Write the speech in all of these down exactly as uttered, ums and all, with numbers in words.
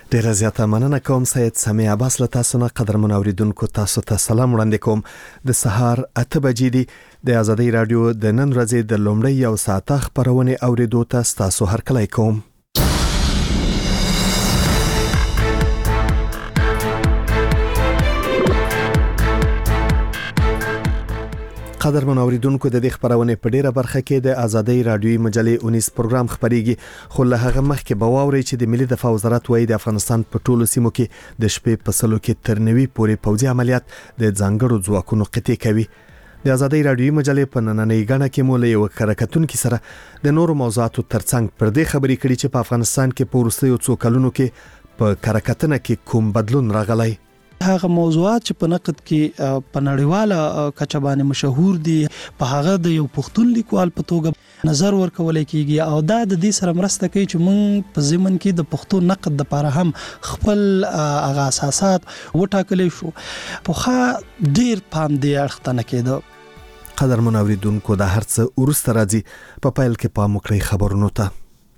ډیره زیاته مننه کوم سید سمیع عباس له تاسو نه. قدرمن اوریدونکو تاسو ته سلام وړاندې کوم. د سهار اته بجې دي. د آزادۍ رادیو د نن ورځې د لومړۍ یو ساعته خبرونه اوریدو ته تاسو هرکلی کوم. قدرمن اوریدونکو د دې خبرونه په ډیره برخه کې د آزادۍ رادیوي مجلې اونیس پروګرام خبريږي، خو له هغه مخکې به واوري چې د ملي دفاع وزارت وايي د افغانستان په ټولو سیمو کې د شپې په سلو کې تر نوي پورې پوځي عملیات د ځانګړو ځواکونو قطعي کوي. د آزادۍ رادیوي مجلې په نننۍ غاڼه کې مو له یو کارکتونکو سره د نورو موضوعاتو ترڅنګ پر دې خبرې کړي چې په افغانستان کې په وروستیو څو کلونو کې په کارکتنه کې کوم بدلون راغلی. هغه موضوعات چې په نقد کې په نړیواله کچه باندې مشهور دي، په هغه د یو پښتون لیکوال په توګه نظر ورکول کېږي او دا د دې سره مرسته کوي چې موږ په ضمن کې د پښتو نقد لپاره هم خپل هغه اساسات وټاکلې شو. په ښه ډیر پام دی اړخته کېده. قدرمن اوریدونکو د هرڅ ورسته راځي په پایل کې پام وکړئ خبرونو ته.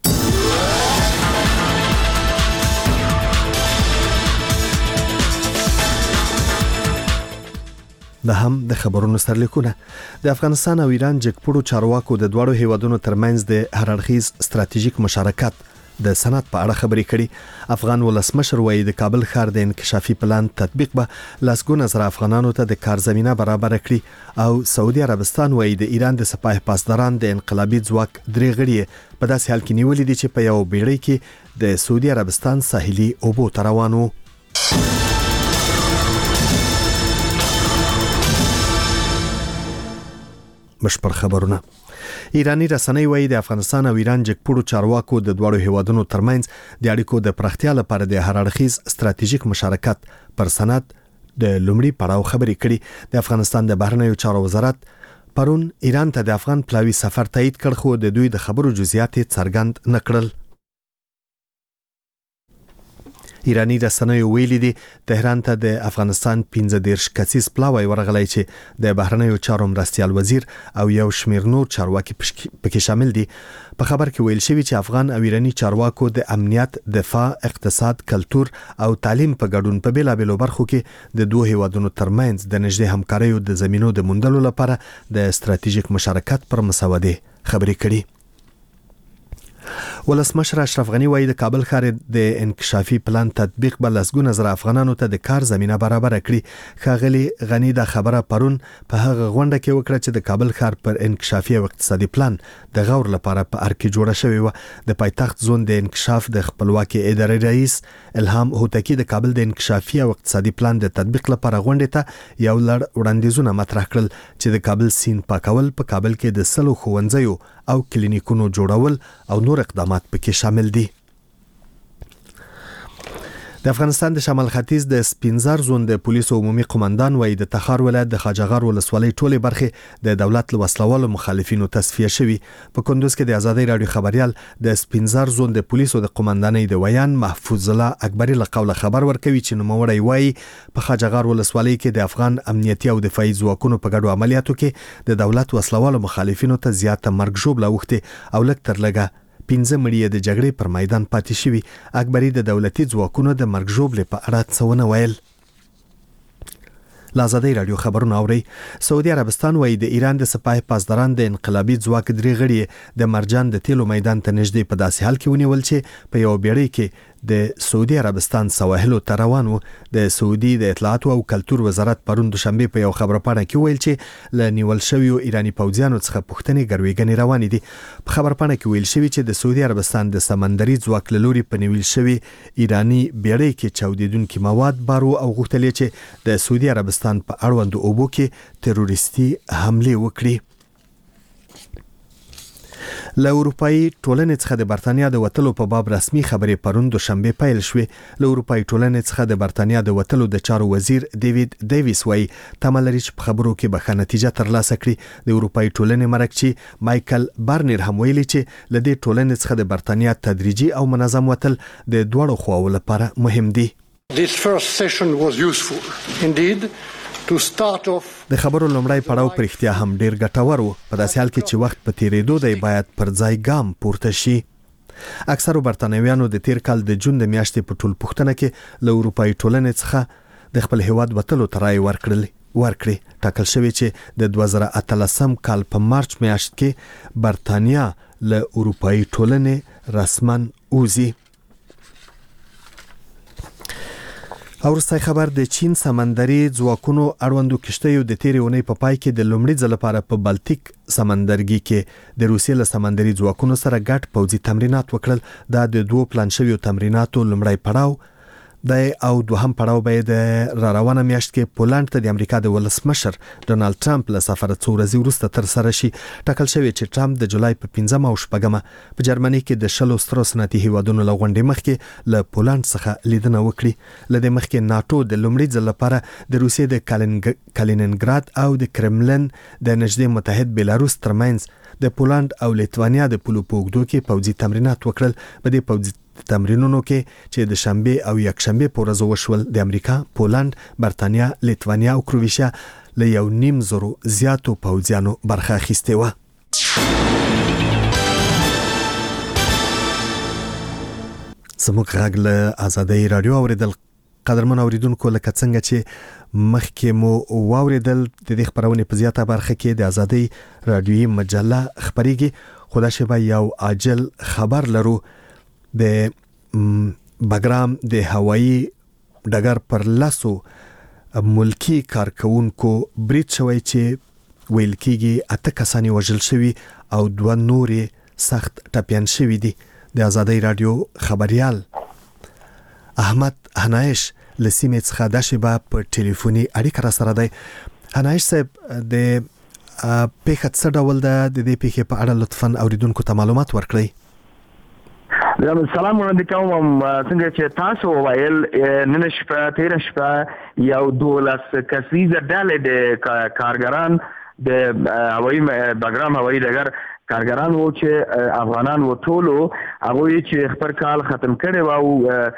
د هم د خبرونو سرلیکونه. د افغانستان او ایران جګپړو چارواکو د دوړو هیوادونو ترمنځ د هررخیز ستراتیژیک مشارکت د سند په اړه خبرې کړي. افغان ولسمشر وايي د کابل ښار د انکشافي پلان تطبیق به لاسګونه زره افغانانو ته د کار زمينه برابر کړي او سعودي عربستان وايي د ایران د سپاه پاسداران د انقلابي ځواک درې غړي په داسې حال کې نیولې دي چې په یو بیړۍ کې د سعودي عربستان ساحلي اوبو ته روان وو. بشپړ خبرونه. ایرانی رسنۍ وايي د افغانستان او ایران جګپړو چارواکو د دوړو هیوادونو ترمنځ د اړیکو د پراختیا لپاره د هررخیز ستراتیژیک مشارکت پر سند د لومړي پړاو خبرې کړي. د افغانستان د بهرنیو چارو وزارت پرون ایران ته د افغان پلاوي سفر تایید کړ، خو د دوی د خبرو جزئیات څرګند نکړل. ایرانی رسنۍ ویلي دي تهران ته د افغانستان پنځه دېرش کسیز پلاوی ورغلی چې د بهرنیو چارو مرستیال وزیر او یو شمیر نور چارواکي پکې شامل دي. په خبر کې ویل شوی چې افغان او ایرانی چارواکو د امنیت، دفاع، اقتصاد، کلتور او تعلیم په ګډون په بیلابېلو برخو کې د دوه هیوادونو ترمنځ د نږدې همکاریو د زمینو د موندلو لپاره د ستراتیژیک مشارکت پر مسودې خبرې کړي. ولسمشر اشرف غنی وايي د کابل ښار د انکشافي پلان تطبیق به لسګونه زره افغانانو ته د کار زمينه برابر کړي. ښاغلي غنی د خبره پرون په هغه غونډه کې وکړه چې د کابل ښار پر انکشافي او اقتصادي پلان د غور لپاره په ار کې جوړه شوې و. د پایتخت زون د انکشاف د خپلواکي ادارې رئیس الهام هوتکی د کابل د انکشافي او اقتصادي پلان د تطبیق لپاره غونډه ته یو لړ وړاندیزونه مطرح کړل چې د کابل سین پاکول، په کابل کې د سلو ښوونځیو او کلینیکونو جوړول او نور اقدامات پکې شامل دي. د افغانستان د شمال ختیځ د سپینزر زون د پولیسو عمومي قومندان وايي د تخار ولایت د خاجغار ولسوالۍ ټولې برخې د دولت له وسلوالو مخالفینو تصفیه شوي. په کندوز کې د آزادۍ رادیو خبريال د سپینزر زون د پولیسو د قومندانۍ د ویان محفوظ الله اکبری له قوله خبر ورکوي چې نوموړی وايي په خاجغار ولسوالۍ کې د افغان امنیتي او دفاعي ځواکونو په ګډو عملیاتو کې د دولت وسلوالو مخالفینو ته زیاته مرګ ژوبله اوښتې او لږ تر لږه پنځه مړي د جګړې پر میدان پاتې شوي. اکبری د دولتي ځواکونو د مرګ ژوبلې په اړه څه ونه ویل. آزادۍ رادیو خبرونه اوري. سعودي عربستان وايي د ایران د سپاه پاسداران د انقلابي ځواک درې غړي د مرجان د تیلو میدان ته نږدې په داسې حال کې ونیول چې په یو بیړۍ کې د سعودي عربستان سواحلو ته روان وو. د سعودي د اطلاعاتو او کلتور وزارت پرون دوشنبه په یو خبرپاڼه کې ویل چې ل نیول شویو ایرانی پوځیانو څخه پوښتنې ګرویګنې روانې دي. په خبرپاڼه کې ویل شوی چې د سعودي عربستان د سمندري ځواک له لوري په نیول شوی ایرانی بیړۍ کې چاودیدونکي مواد بارو او غوښتل چې د سعودي عربستان په اړوند اوبو کې تروریستي حمله وکړي. له اروپאי ټولنې څخه د برتانیا د وټلو په باب رسمي خبرې پرون دوشنبه پیل شوې. له اروپאי ټولنې څخه د برتانیا د وټلو د چارو وزیر ډیوډ ډیویس وايي تمه لري چې په خبرو کې به ښه نتیجه ترلاسه کړي. د اروپאי ټولنې مرکزي مایکل بارنر هم ویلي چې له دې ټولنې څخه د برتانیا تدریجي او منظم وټل د دوړو خواو لپاره مهم دي. This first session was useful indeed. د خبرو لومړی پړاو پر اختیا هم ډیر ګټور و. په داسې حال کې چې وخت په تیریدو دی باید پر ځای ګام پورته شي. اکثرو برتانویانو د تیر کال د جون د میاشتې په ټول پوښتنه کې له اروپאי ټولنې څخه د خپل هیواد وتلو ترای ورکړل ورکړي ټاکل شوی چې د دوه زره اتلسم کال په مارچ میاشت کې برتانیا له اروپאי ټولنې رسماً وځي. او وروستی خبر د چین سمندري ځواکونو اړوندو کشتیو د تیرې اونۍ په پای کې د لومړي ځل لپاره په بالتیک سمندرګي کې د روسیې له سمندري ځواکونو سره ګډ پوځي تمرینات وکړل. دا د دوه پلان شویو تمریناتو لومړی پړاو د او دوهم پړاو به د را روانه میاشت کې پولند ته د امریکا د ولسمشر ډونالد ټرمپ له سفر څو ورځې وروسته تر سره شي. ټاکل شوی چې ټرمپ د جولای په پنځمه او شپږمه په جرمني کې د شلو سترو صنعتي هیوادونو له غونډې مخکې له پولند څخه لیدنه وکړي. له دې مخکې ناتو د لومړي ځل لپاره د روسیې د کالینینګراد او د کرملن د نږدې متحد بیلاروس ترمنځ د پولند او لیتوانیا د پولو په اوږدو کې پوځي تمرینات وکړل. په دې پوځي تمرینونو کې چې د شنبه او یکشنبه په ورځ وشول د امریکا، پولند، برتانیا، لیتوانیا او کرواتیا له یو نیم زرو زیاتو پوځیانو برخه اخیستې و. زموږ غږ له آزادۍ رادیو اوریدل قدرمن اوریدونکو، لکه څنګه چې مخکې مو واوریدل د دې خبرونه په زیاته برخه کې د آزادۍ رادیوي مجله خبريږي. خدا شبا یو عاجل خبر لرو. د بګرام د هوایی ډګر پر لاسو ملکی کارکونکو بریټ شوی چې ویل کېږي اته کسانی وژل شوی او دوه نورې سخت ټپیان شوی دي. د آزادۍ رادیو خبريال احمد حنایش لسیمه څخه د شبا په ټلیفوني اړیکه را سره دی. حنایش صاحب، د پیښه څه ډول ده؟ د دې پیښې په اړه لطفاً اوریدونکو ته معلومات ورکړئ. سلام وړاندې کوم. څنګه چې تاسو ویل، نن شپه تیر شپه یو دولس کسیزه ډلې د کارګران د هوایي بګرام هوایي ډګر کارګران وو چې افغانان وو، ټولو هغوی چې خپل کال ختم کړي وو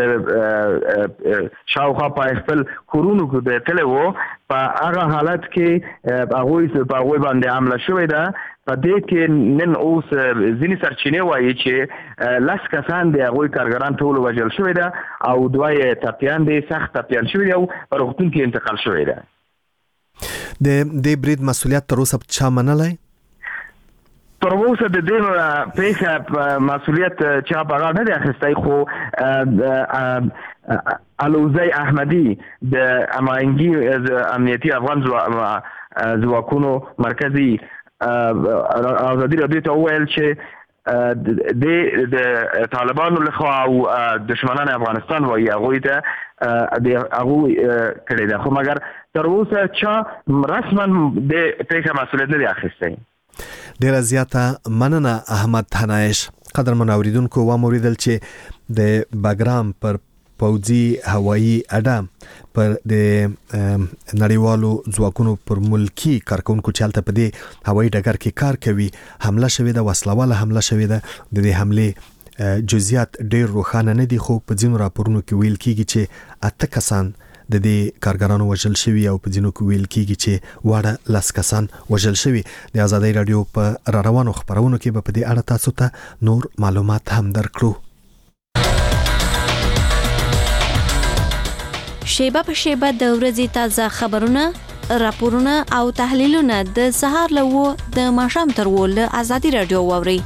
د شاوخوا په خپل کورونو کې د تلې وو. په هغه حالت کې هغوی په هغوی باندې حمله شوې ده. په دې کې نن اوس ځینې سرچینې وایي چې لس کسان د هغوی کارګران ټول وژل شوي ده او دوه یې ټپیان دي، سخت ټپیان شوي دي او په روغتون کې انتقال شوی ده. د دې برید مسؤلیت تر اوسه چا منلی؟ تر اوسه د دې پیښه مسؤلیت چا په غاړه نه دی اخیستی، خو الوزی احمدی د امانګي امنیتي افغان ځواکونو مرکزي آزادي رادیو ته وویل چې د طالبانو لخوا او دشمنان افغانستان وایي هغوی ته هغوی کړی ده، خو مګر تر اوسه چا رسما د پیښه مسؤلیت نه دی اخیستی. ډیره زیاته مننه احمد حنایش. قدرمن اوریدونکو، و موریدل چې د بګرام پر پوځي هوایی اډه پر د نړیوالو ځواکونو پر ملکی کارکونکو چالت په دې هوایی ډګر کې کار کوي حمله شوې ده، وسلواله حمله شوې ده. د دې حمله جزئیات ډیر روښانه نه دي، خو په ځینو راپورونو کې ویل کېږي چې اته کسان د دې کارګرانو وژل شوي او په ځینو کې ویل کېږي چې واړه لس کسان وژل شوي. د آزادۍ رادیو په را روانو خبرونو کې به په دې اړه تاسو ته نور معلومات هم درکړو. شیبه په شیبه د ورځې تازه خبرونه، راپورونه او تحلیلونه د سهار له د ماښام تر له آزادۍ رادیو واوري.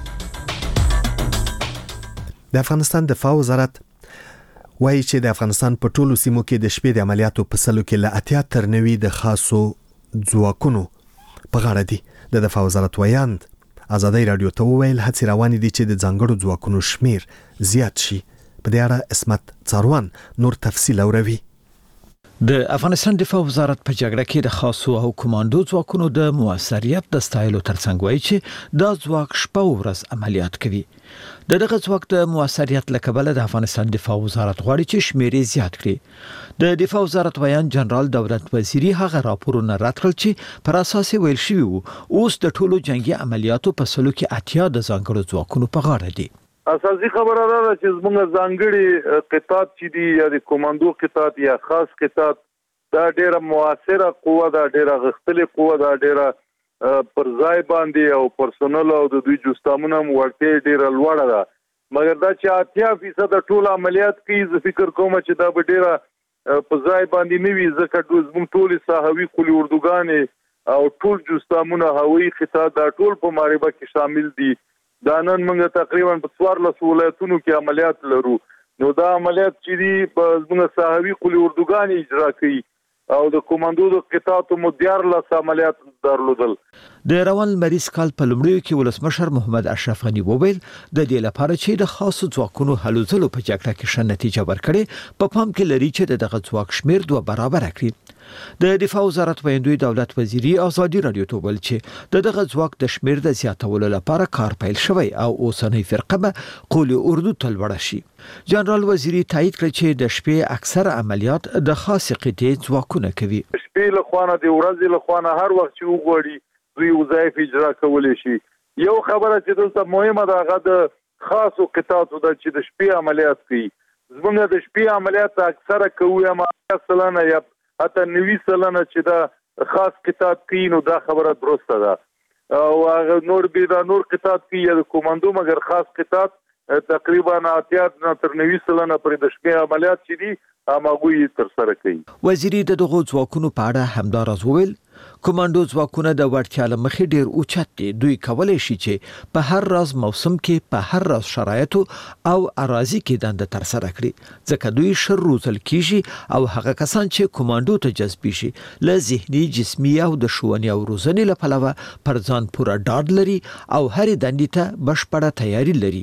د افغانستان دفاع وزارت وایي چې د افغانستان په ټولو سیمو کې د شپې د عملیاتو په سلو کې له اتیا تر نوي د خاصو ځواکونو په غاړه دي. د دفاع وزارت ویاند آزادۍ رادیو ته وویل هڅې روانې دي چې د ځانګړو ځواکونو شمیر زیات شي. په دې اړه اسمت څاروان نور تفصیل اوروي. د افغانستان دفاع وزارت په جګړه کې د خاصو او کمانډو ځواکونو د موثریت د ستایلو ترڅنګ وایي چې دا ځواک شپه او ورځ عملیات کوي. د دغه ځواک د موثریت له کبله د افغانستان دفاع وزارت غواړي چې شمیر زیات کړي. د دفاع وزارت ویان جنرال دولت وزیری هغه راپورونه رد کړل چې پر اساس ویل شوی وو اوس د ټولو جنگي عملیاتو په سلو کې اتیا د ځانګړو ځواکونو په غاړه دي. اساسي خبره ده چې زموږ ځانګړي قطاعت چې دي یا د کمانډو قطاعت یا خاص قطاعت دا ډیره موثره قوه ده، ډیره غښتلې قوه ده، ډیره پر ځای باندې او پرسونل او د دوی جوستامونه ورته ډیره لوړه ده. مګر دا چې اتیا فیصد ټول عملیات کوي زه فکر کوم چې دا به ډیره په ځای باندې نه وي ځکه زموږ ټول ساحوي قلي اردوګانې او ټول جستامونه هوایي خطا دا ټول په ماربه کې شامل دي. دا نن موږ تقریبا په څوارلسو ولایتونو کې عملیات لرو. نو دا عملیات چې دي په زموږ ساحوي قلي اردوګانې اجرا کوي او د کمانډو د قطاعاتو مو دیارلس عملیات درلودل. د روان مریض کال په لومړیو کې ولسمشر محمد اشرف غنی وویل د دې لپاره چې د خاصو ځواکونو هلو ځلو په جګړه کې ښه نتیجه ورکړي په پام کې لري چې دغه ځواک شمیر دوه برابر کړي. د دفاع وزارت ویاندوی دولت وزیری ازادي رادیو ته ویل چې د دغه ځواک د شمیر د زیاتولو لپاره کار پیل شوی او اوسنۍ فرقه به قولي اردو ته لوړه شي. جنرال وزیری تایید کړ چې د شپې اکثر عملیات د خاص قطعې ځواکونه کوي. شپې له خوانه د ورځې له خوانه هر وخت چې وګوري دوی وظایف اجرا کولی شي. یو خبره چې دلته مهمه ده هغه د خاصو قطاعاتو د چې د شپې عملیات کوي. زمونږ د شپې عملیات اکثره کوي اما سلانه یا حتی نوي سلانه چې دا خاص قطاعت کوي نو دا خبره درسته ده. او هغه نور به دا نور قطاعت کوي یا د کمانډو مګر خاص قطاعت تقریبا اتیا تر نوي سلانه پر د شپې عملیات چې دي هغه تر سره کوي. وزیری د دغو ځواکونو په اړه همداراز وویل کمانډو ځواکونه د وړتیا له مخې ډیر اوچت دي. دوی کولای شي چې په هر راز موسم کې په هر راز شرایطو او اراضي کې دنده تر سره کړي ځکه دوی شر روزل کیږي او هغه کسان چې کمانډو ته جذب شي له ذهني جسمي او د ښوونې او روزنې له پلوه پر ځان پوره ډاډ لري او هر دندې ته بشپړه تیاری لري.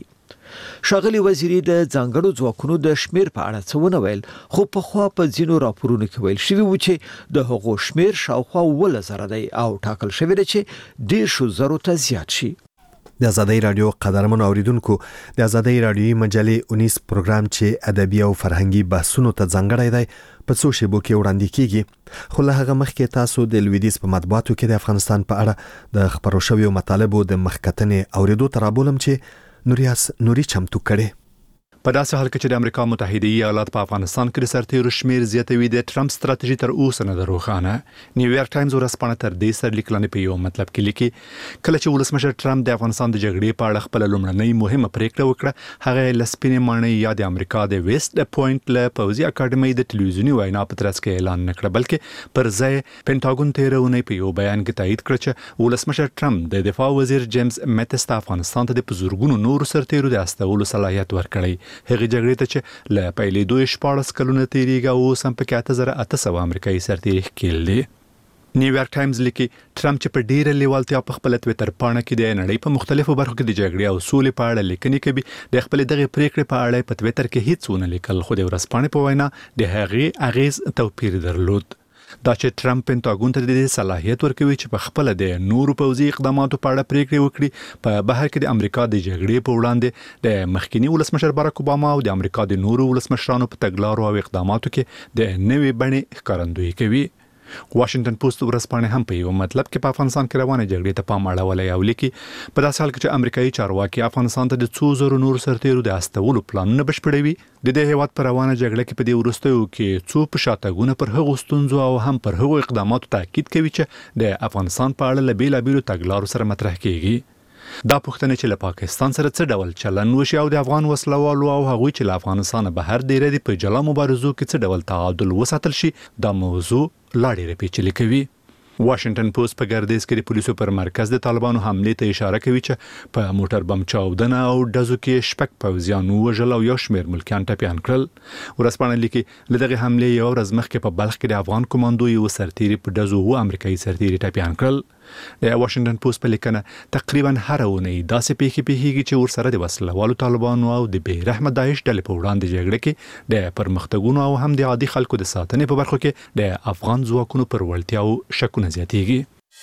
ښاغلي وزیری د ځانګړو ځواکونو د شمیر په اړه څه ونه ویل خو په خوا په ځینو راپورونو کې ویل شوي و چې د هغو شمیر شاوخوا اووه زره دی او ټاکل شوی دی چې دېرشو زرو ته زیات شي. د آزادۍ رادیو قدرمنو اوریدونکو د آزادۍ رادیوي مجلې اونیس پروګرام چې ادبي او فرهنګي بحثونو ته ځانګړی دی په څو شیبو کې وړاندې کیږي. خو له هغه مخکې تاسو د لویدیځ په مطبوعاتو کې د افغانستان په اړه د خبرو شویو مطالبو د مخکتنې اوریدو ته رابولم چې نوریاس نوري چمتو کړي. په داسې حال کې چې د امریکا متحده ایالات په افغانستان کې د سرتیرو شمیر زیاتوي د ټرمپ ستراتیژي تر اوسه نه ده روښانه. نیویارک ټایمز ورځپاڼه تر دې سره لیکلنې په یو مطلب کې لیکي کله چې ولسمشر ټرمپ د افغانستان د جګړې په اړه خپل لومړنۍ مهمه پریکړه وکړه هغه لسپینې ماڼۍ یا د امریکا د ویسټ پوینټ له پوځي اکاډمۍ د ټلویزیوني وینا په ترڅ کې اعلان نه کړ بلکې پر ځای پینټاګون تیرونه په یو بیان کې تایید کړ چې ولسمشر ټرمپ د دفاع وزیر جیمز میتس ته افغانستان ته د بزرګونو نور سرتیرو د استولو صلاحیت ورکړي. هغه جګړې ته ل پهلې دوه شپږ کلونه تیریږي او سم په کې اته زره اته سوه امریکایي سرتیري ښکېل دي. نیویارک ټایمز لیکي ټرمپ چې په ډیره لیوالتیا په خپل تویتر پاڼه کې د نړۍ په مختلفو برخو کې د جګړې او سولې په اړه لیکنې کوي. د خپل دغه پریکړې په اړه په تویتر کې هیڅ ونه لیکل خو د ورځپاڼې په وینا د هغې اغیز توپیر درلود. دا چې ټرمپ پینټاګون ته د صلاحیت ورکوي چې په خپل د نورو پوځي اقداماتو په اړه پریکړې وکړي په بهر کې د امریکا د جګړې په وړاندې د مخکینی ولسمشر باراک اوباما او د امریکا د نورو ولسمشرانو په تګلارو او اقداماتو کې د نوې بڼې ښکارندویي کوي. واشنگټن پوسټ ورځپاڼه هم په یو مطلب کې په افغانستان کې روانه جګړې ته پام اړولی او لیکي په داسې حال کې چې امریکایي چارواکي افغانستان ته د څو زرو نور سرتیرو د استولو پلانونه بشپړوي د دې هیواد په روانه جګړه کې په دې وروستیو کې څو په شاتګونه پر هغو ستونزو او هم پر هغو اقداماتو تاکید کوي چې د افغانستان په اړه له بیلابیلو تګلارو سره مطرح کیږي. دا پوښتنه چې له پاکستان سره څه ډول چلند وشي او د افغان وسلوالو او هغوی چې له افغانستان بهر دی ردي په جلا مبارزو کې څه ډول تعادل وساتل شي دا موضوع لا ډېره پیچلې کوي. واشنگټن پوسټ په ګردیز کې د پولیسو پر مرکز د طالبانو حملې ته اشاره کوي چې په موټر بم چاودنه او ډزو کې شپږ پوځیان وژل او یو شمېر ملکیان ټپیان کړل. ورځپاڼه لیکي له دغې حملې یو ورځ مخکې په بلخ کې د افغان کمانډو یو سرتیري په ډزو اووه امریکایي سرتیري ټپیان کړل. د واشنگټن پوسټ په لیکنه تقریبا هر اونۍ داسې پیښې پیښیږي چې ورسره د وسلوالو طالبانو او د بې رحمه داعش ډلې په وړاندې جګړه کې د پرمختګونو او هم د عادي خلکو د ساتنې په برخو کې د افغان ځواکونو پر وړتیاو شکونه زیاتېږي.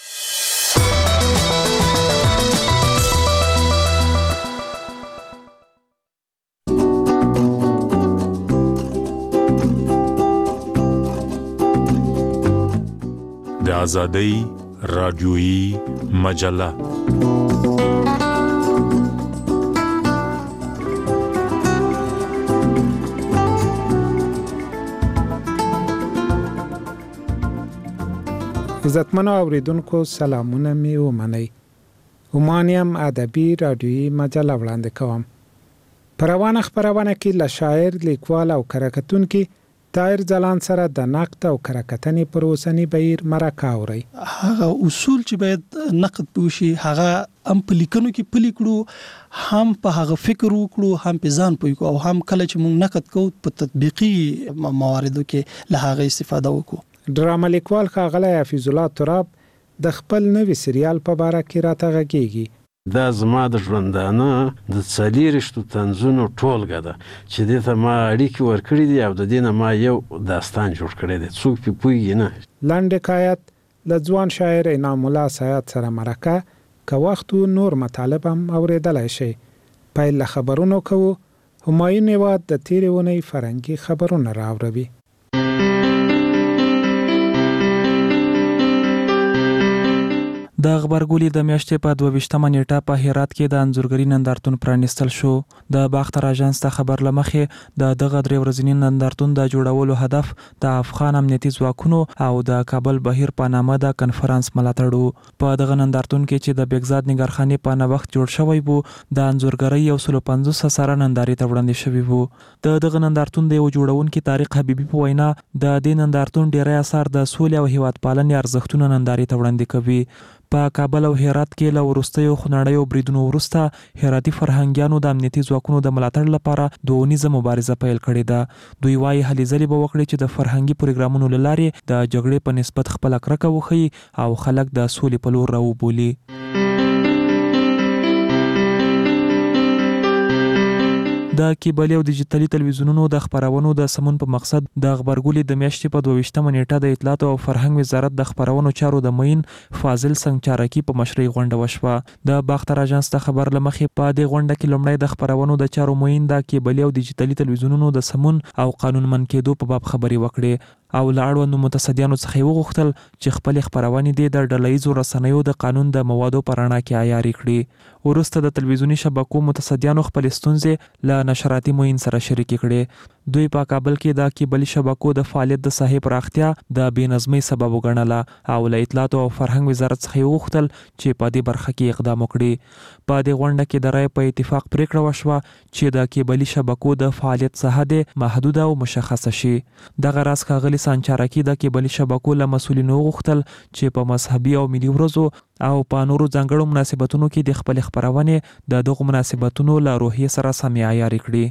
د آزادۍ رادیویی مجله عزتمنو اوریدونکو سلامونه می ومنئ. عمانیم ادبی رادیویی مجله وړاندې کوم. په روانه خپرونه کې له شاعر، لیکوال او کره طاهر ځلاند سره د نقد او کره پر اوسني بهیر مرکه اوري. هغه اصول چې باید نقد وشي هغه هم په لیکنو کې پلي کړو، هم په هغه فکر وکړو، هم په ځان پوي کو، او هم کله چې موږ نقد کوو په تطبیقي مواردو کې له هغه استفاده وکړو. ډرامه لیکوال ښاغلی حفیظ الله تراب د خپل نوي سریال په باره کې راته غږیږي. دا زما د ژوندانه د څلېرویشتو طنزونو ټولګه ده چې دې ته ما اړیکې ورکړي دي او د دې نه ما یو داستان جوړ کړی دی. څوک پې پوهېږي نه. لنډ حکایت له ځوان شاعر انعام الله سیاد سره مرکه که وخت و نور مطالب هم اورېدلی شي. پیل له خبرونو کوو. همایون هیواد د تېرې اونۍ فرهنګي خبرونه راوړوي. د خبرګولي د میاشتې په دوه ویشتمه نیټه په هرات کې د انځورګري نندارتون پرانیستل شو. د باختر اژانس ته خبر لمخې د دغه درې ورځني نندارتون د جوړولو هدف د افغان امنیتي ځواکونو او د کابل بهیر په نامه د کنفرانس ملاتړ. په دغه نندارتون کې چې د بیگزاد نګارخانې په نوښت جوړ شوی وو، د انځورګرۍ یو سل پنځوس سره نندارې ته وړاندې شوي وو. د دغه نندارتون د یو جوړونکي طارق حبیبي په وینا د دې نندارتون ډیری اثار د سولې او هیوادپالنې ارزښتونه نندارې ته وړاندې کوي. په کابل او هرات کې له وروستیو خونړیو بریدونو وروسته هراتي فرهنګیانو د امنیتي ځواکونو د ملاتړ لپاره دوه اونیزه مبارزه پیل کړې ده. دوی وايي هلې ځلې به وکړي چې د فرهنګي پروګرامونو له لارې د جګړې په نسبت خپله کرکه وښیي او خلک د سولې په لور راوبولي. د کیبل او ډیجیټلي تلویزیونونو د خبرونو د سمون په مقصد د خبرګولي د میاشتې په دوه ویشتمه نیټه د اطلاعات او فرهنګ وزارت د خبرونو چارو د معین فاضل سنگچارکی په مشرۍ غونډه وشوه. د باختر اژانس ته خبر لمخې په دې غونډه کې لومړی د خبرونو د چارو معین د کیبل او ډیجیټلي تلویزیونونو د سمون او قانونمن کېدو په باب خبرې وکړې او له اړوندو متصدیانو څخه یې وغوښتل چې خپلې خپرونې دې د ډلهییزو رسنیو د قانون د موادو په رڼا کې عیاري کړي. وروسته د تلویزیوني شبکو متصدیانو خپلې ستونزې له نشراتي معین سره شریکې کړې. دوی په کابل کې د کیبلي شبکو د فعالیت د ساحې پراختیا د بې نظمۍ سبب وګڼله او له اطلاعات او فرهنګ وزارت څخه یې وغوښتل چې په دې برخه کې اقدام وکړي. په دې غونډه کې د رایې په اتفاق پریکړه وشوه چې د کیبلي شبکو د فعالیت ساحه دې محدوده او مشخصه شي. دغه راز ښاغلي سانچارکي د کیبلي شبکو له مسؤلینو وغوښتل چې په مذهبي او ملي ورځو او په نورو ځانګړو مناسبتونو کې د خپلې خپرونې د دغو مناسبتونو له روحیې سره سمې عیاري کړي.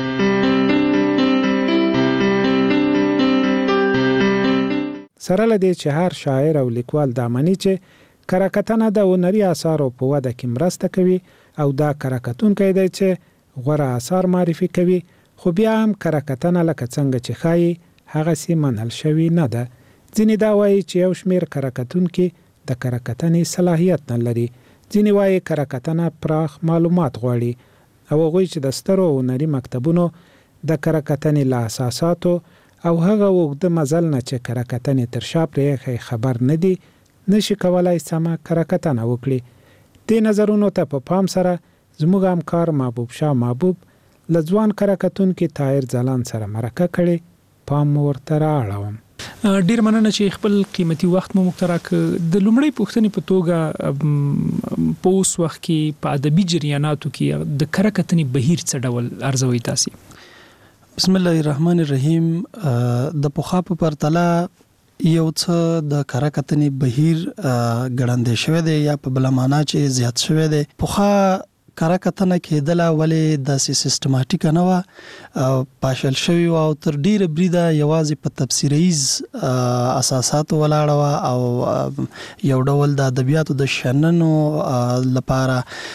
سره له دې چې هر شاعر او لیکوال دا مني چې کرکټنه د هنري اثارو په وده کې مرسته کوي او دا کرکټونکی دی چې غوره اثار معرفي کوي، خو بیا هم کرکټنه لکه څنګه چې ښایي هغسې منل شوي نه ده. ځینې دا وایي چې یو شمېر کرکټونکي د کرکټنې صلاحیت نه لري، ځینې وایي کرکټنه پراخ معلومات غواړي او هغوی چې د سترو هنري مکتبونو د کرکټنې له اساساتو او هغه اوږده مزل نه چې کرکټنې تر شا پرېښی خبر نه دي، نشي کولای سمه کرکټنه وکړي. دې نظرونو ته په پام سره زموږ همکار محبوب شاه محبوب له ځوان کرکټونکي طاهر ځلاند سره مرکه کړې. پام ورته رااړوم. ډیر مننه چې خپل قیمتي وخت مو مخترک. د لومړی پوښتنې په توګه په اوس وخت کې په ادبي جریاناتو کې د کرکټنې بهیر څه ډول ارزوي تاسو؟ بسم الله الرحمن الرحیم. د پوخا په پرتله یو څه د کرکټنې بهیر ګړندې شوی دی یا په بل معنا چې زیات شوی دی. پوخا کرکټنه کېدله ولې داسې سیستماتیک نه وه، پاشل شوی او تر ډیره بریده یوازې په تفسیریز اساساتو ولاړه وه او یو ډول د ادبیاتو د شننو لپاره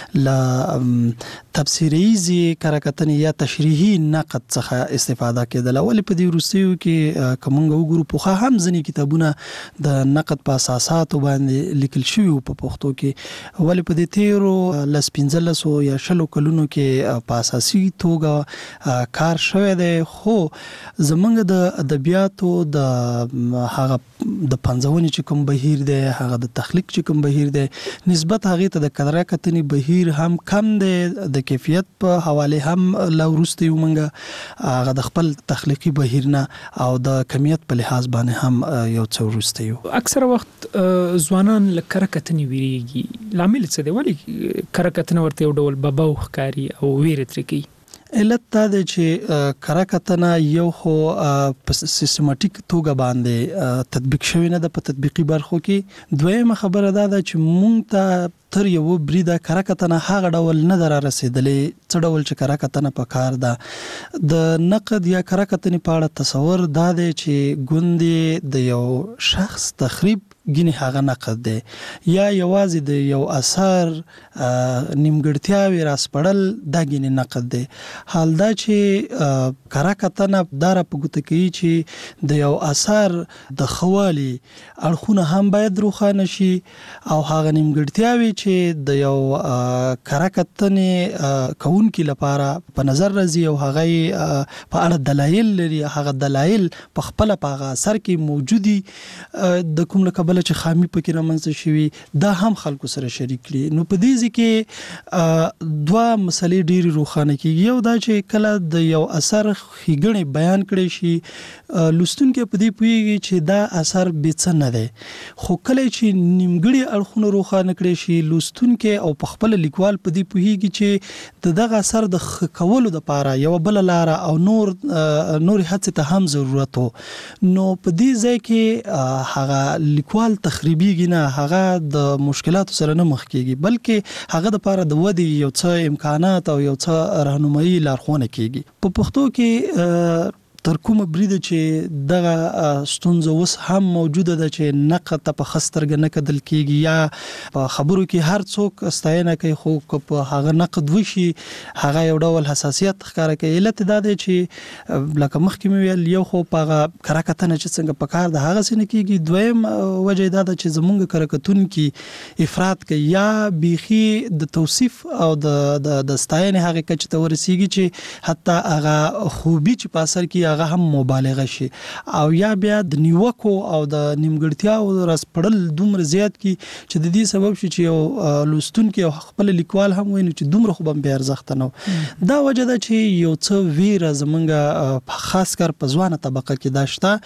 له تفسیریزي کرکټنې یا تشریحي نقد څخه استفاده کېدله. ولې په دې وروستیو کې که موږ وګورو پوخا هم ځینې کتابونه د نقد په اساساتو باندې لیکل شوي وو په پښتو کې، ولې په دې تیرو لس پنځلسو یا شلو کلونو کې په اساسي توګه کار شوی دی. خو زمونږ د ادبیاتو د هغه د پنځونې چې کوم بهیر دی، هغه د تخلیق چې کوم بهیر دی، نسبت هغې ته د کرکټنې بهیر هم کم دی. د کیفیت په حواله هم لا وروسته یو منګه هغه د خپل تخلیقي بهیر نه او د کمیت په لحاظ باندې هم یو څه وروسته یو. اکثره وخت ځوانان له کرکټنې ویریږي. لامل څه دی؟ ولې کرکټنه ورته یو ډول بباو ښکاري او ویره ترې کوي؟ علت دا دی چې کره کتنه یو خو په سیستماتیک توګه باندې تطبیق شوی نه د په تطبیقي برخو کې. دویمه خبره دا ده چې مونږ ته تر یو بریده کره کتنه هغه ډول نه در رسیدلې څه ډول چې کره کتنه په کار ده. د نقد یا کره کتنې په اړه تصور دا دی چې ګوندې د یو شخص تخریب ګینه هغه نقد دی یا یوازې د یو اثر نیمګړتیاوي راسپړل دا ګینه نقد دی. حال دا چې کره کتنه دار په ګوته کوي چې د یو اثر د خوالي اړخونه هم باید روښانه شي او هغه نیمګړتیاوي چې د یو کره کتنې کوونکي لپاره په نظر راځي او هغه په اړه دلایل لري، هغه دلایل په خپل په هغه اثر کې موجودي د کوم لکه چې خامي پکې رامنځته شوي دا هم خلکو سره شریک کړي. نو په دې ځکه دوه مسلې ډېری روښانه کیږي. یو دا چې کله د یو اثر ښېګڼې بیان کړي شي لوستونکي په دې پوهیږي چې دا اثر بې څه نه دی، خو کله چې نیمګړي اړخونه روښانه کړي شي لوستونکي او په خپل لیکوال په دې پوهیږي چې د دغه اثر د ښه کولو لپاره یو بل لاره او نور نور هڅې ته هم ضرورت وو. نو په دې ځای کې هغه لیکوال تخریبیږي نه، هغه د مشکلاتو سره نه مخ کیږي بلکې هغه د لپاره د ودې یو څه امکانات او یو څه راهنمایي لارښوونه کیږي. په پښتو کې تر کومه بریده چې دغه ستونزه اوس هم موجوده ده چې نقد ته په خسترګ نه کدل کیږي یا په خبرو کې هر څوک ستاینه کوي خو په هغه نقد وشي هغه یو ډول حساسیت ښکاره کوي. علت دا دی چې لکه مخکې مې ویل یو خو په هغه کره کتنه چې څنګه په کار د هغه سینه کیږي، دویم وجه دا ده چې زمونږ کره کتونکي افراط کوي یا بیخي د توصیف او د د ستاینې هغه کچ ته ورسیږي چې حتی هغه خوبي چې په اثر کې هغه هم مبالغه شي او یا بیا د نیوکو او د نیمګړتیاو راسپړل دومره زیات کی چې د دې سبب شي چې یو لوستونکي او خپل لیکوال هم ویني چې دومره خو به ارزښت نه. دا وجه ده چې یو څه ویره زمونږ خاص کر په ځوانه طبقه کې داشته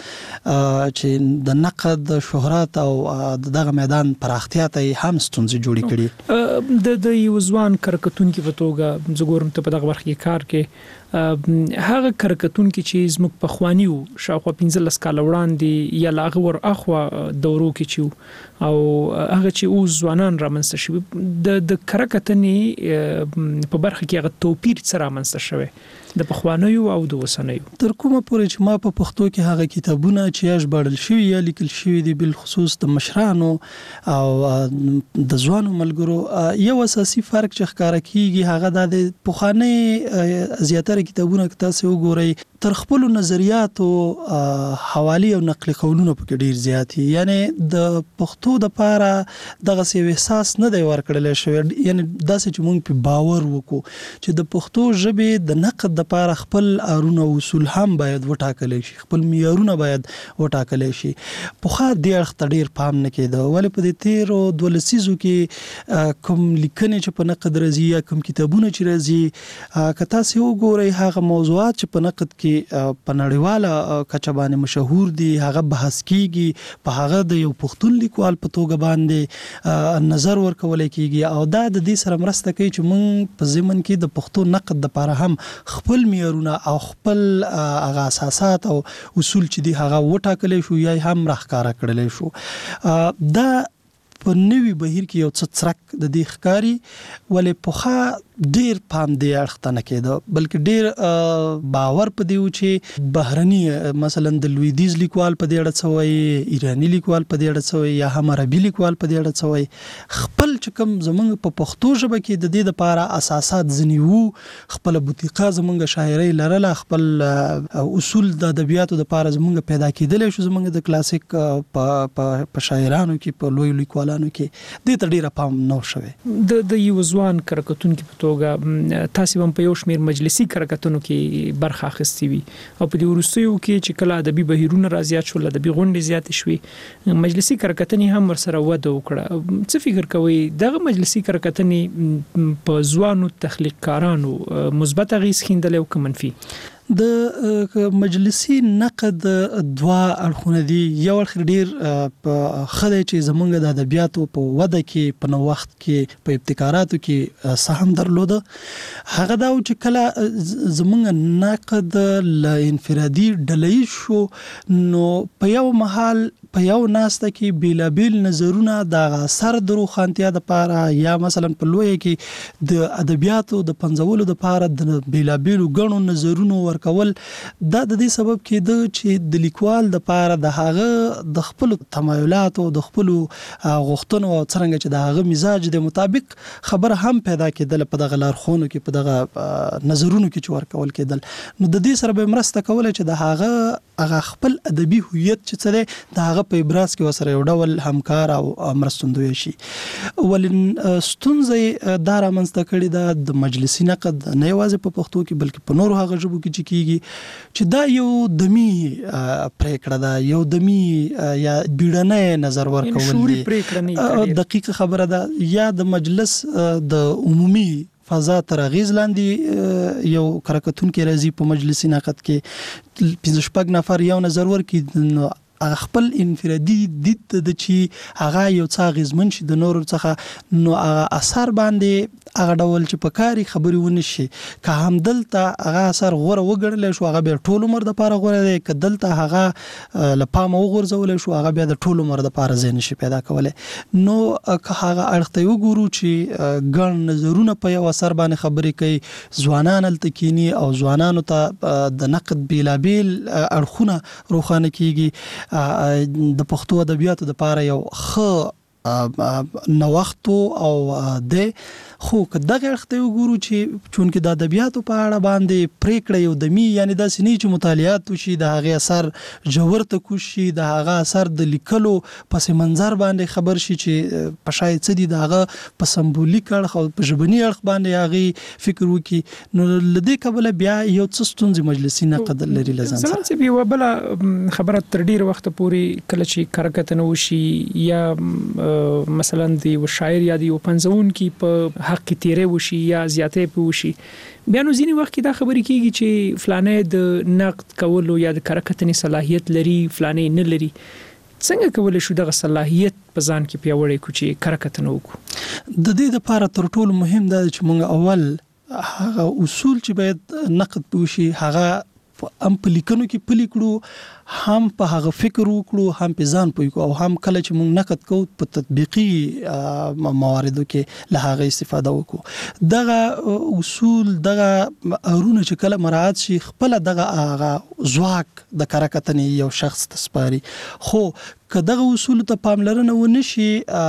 چې د نقد شهرت او دغه میدان پراختیا ته هم ستونزې جوړې کړي. د د یو ځوان کرکټونکي په توګه زګورم ته په دغه برخه کې کار کې هغه کرکټونکي چې زموږ په خوانیو شاوخوا پنځلس کال وړاندې یا لاغه ور اخوا دورو کې چې او هغه چې اوس ځوانان رامنځته شوي د د کرکټنې په برخه کې هغه توپیر سره رامنځته شوی د پخوانیو او د وسنیو. تر کومه پورې چې ما په پښتو کې هغه کتابونه چې ژباړل شوي یا لیکل شوي دي بل خصوص د مشرانو او د ځوانو ملګرو یو اساسي فرق چې ښکاره کیږي هغه د پخوانی زیاتره کتابونه که تاسو وګورئ تر خپل نظریاتو حوالی او نقل قولونه پکې ډیر زیاتی، یعنی د پښتو د پاره دغه سی احساس نه دی ورکړل شوی، یعنی داسې چې مونږ په باور وکړو چې د پښتو ژبې د نقد د پاره خپل ارونه اصول هم باید وټاکل شي، خپل معیارونه باید وټاکل شي. په خا د اړخ ډیر پام نه کېده ولې په دې تیرو دولسیزو کې کوم لیکنې چې په نقد راځي یا کوم کتابونه چې راځي که تاسو وګورئ هغه موضوعات چې په نقد کې په نړیواله کچه باندې مشهور دي هغه بحث کیږي، په هغه د یو پښتون لیکوال په توګه باندې نظر ورکول کیږي او دا د دې سره مرسته کوي چې موږ په ضمن کې د پښتو نقد لپاره هم خپل معیارونه او خپل هغه اساسات او اصول چې دي هغه وټاکل شو یا هم راخکاره کړل شو. دا په نوې بهیر کې یو څه څرک د دې ښکاری ولې پوخا ډیر پام دی اړخ ته نه کېده بلکې ډیر باور په دیو چې بهرني مثلا د لویدیز لیکوال په دې اړه څوي، ایرانی لیکوال په دې اړه څوي یا هم عربي لیکوال په دې اړه څوي، خپل چې کوم زمونږ په پښتو ژبه کې د دې لپاره اساسات ځنیو، خپل بوتیقه زمونږ شاعري لرله، خپل اصول د ادبیاتو لپاره زمونږ پیدا کېدل شو زمونږ د کلاسیک په شاعرانو کې په لوی لیکوالانو کې دې ته ډیر پام نه شوی. د د یو ځوان کرکټونکي په تاسو هم په یو شمیر مجلسي کرکټونو کې برخه اخیستې وي او په دې وروستیو کې چې کله ادبي بهیرونه راځي شو ادبي غونډې زیات شوي مجلسي کرکټنې هم ورسره وده وکړه. څه فکر کوئ دغه مجلسي کرکټنې په ځوانو تخلیقکارانو مثبت اغیز خیندل او منفي؟ د مجلسي نقد دوا اړخونه دي. یو اړخ ډیر په خدای چې زمونږ د ادبیاتو په وده کې په نو وخت کې په ابتکاراتو کې سهم درلوده. هغه دا چې کله زمونږ نقد ل انفرادي ډلې شو نو په یو محل په یو ناسته کې بیلابیل نظرونه د اثر درو خانتیا د پاره یا مثلا په لوی کې د ادبیاتو د پنځولو د پاره د بیلابیل غنو نظرونو ورکول دا د دې سبب کېده چې د لیکوال د پاره د هغه د خپل تمایلات او د خپل غوښتنو او څنګه چې د هغه مزاج د مطابق خبر هم پیدا کېدل په دغه لارښوونو کې په دغه نظرونو کې چې ورکول کېدل. نو د دې سره به مرسته کوله چې د هغه هغه خپل ادبي هویت چې څه دی د هغه په ابراز کې وسره یو ډول همکار او مرستندوی شي. ولن ستونزې دا رامنځته کړي دا د مجلسي نقد نه یوازې په پښتو کې بلکې په نورو هغه ژبو کې چې کیږي چې دا یو دمی پریکړه ده، یو دمی یا بیړنۍ نظر ورکول دي. دقیق خبره ده یا د مجلس د عمومي فضا تر اغیز لاندې یو کرکټون کې راځي په مجلسي نقد کې پنځه شپږ نفر یو نظر ورکړي خپل انفرادي دید د چی هغه یو څه غزمن شي د نور څخه نو هغه اثر باندې هغه ډول چې په کاری خبري ونه شي که هم دلته هغه اثر غوړه وګړل شو هغه به ټول عمر د پاره غوړه دی، که دلته هغه لپامه وګرځول شو هغه بیا د ټول عمر د پاره زین شي پیدا کوله. نو که هغه اړخته وګورو چې ګڼ نظرونه په یو اثر باندې خبري کوي، ځوانان التکینی او ځوانانو ته د نقد بیلابیل اړخونه روخانه کیږي. د پښتو ادبیاتو د پاره یو خ نوښت او د خو که دغه وخت وګورو چې چون کې د ادبیاتو په اړه باندې پریکړه یو دمی یعنی د سنی چې مطالعات وشي د هغه اثر جوړته کوشي د هغه اثر د لیکلو پس منظر باندې خبر شي چې په شاید څه دي د هغه په سمبولیک اړخ او په ژبني اړخ باندې هغه فکر وکي. نو لدې قبل بیا یو څه ستونزې مجلسي نقد لري لازم سره چې به وبل خبره تر ډیر وخت پورې کله چې کرکټ نه وشي یا مثلا دی و شاعر یا دی و پنځون کې په حق کې تیرې وشي یا زیاتې په وشي بیا نو ځینې وخت کې دا خبرې کیږي چې فلانه د نقد کولو یا د کرکټنې صلاحیت لري فلانه نه لري. څنګه کولای شو دغه صلاحیت په ځان کې پیاوړی کو چې کرکټ نه وکړو؟ د دې لپاره تر ټولو مهم دا چې موږ اول هغه اصول چې باید نقد وشي هغه ام په لیکنو کې پلي کړو، هم په هغه فکر وکړو، هم په ځان پوي کو او هم کله چې موږ نقد کوو په تطبیقي مواردو کې له هغه استفاده وکړو. دغه اصول دغه ارونه چې کله مراعات شي خپل دغه هغه ځواک د کرکټنې یو شخص تسپاري. خو که دغه اصول ته پاملرنه ونشي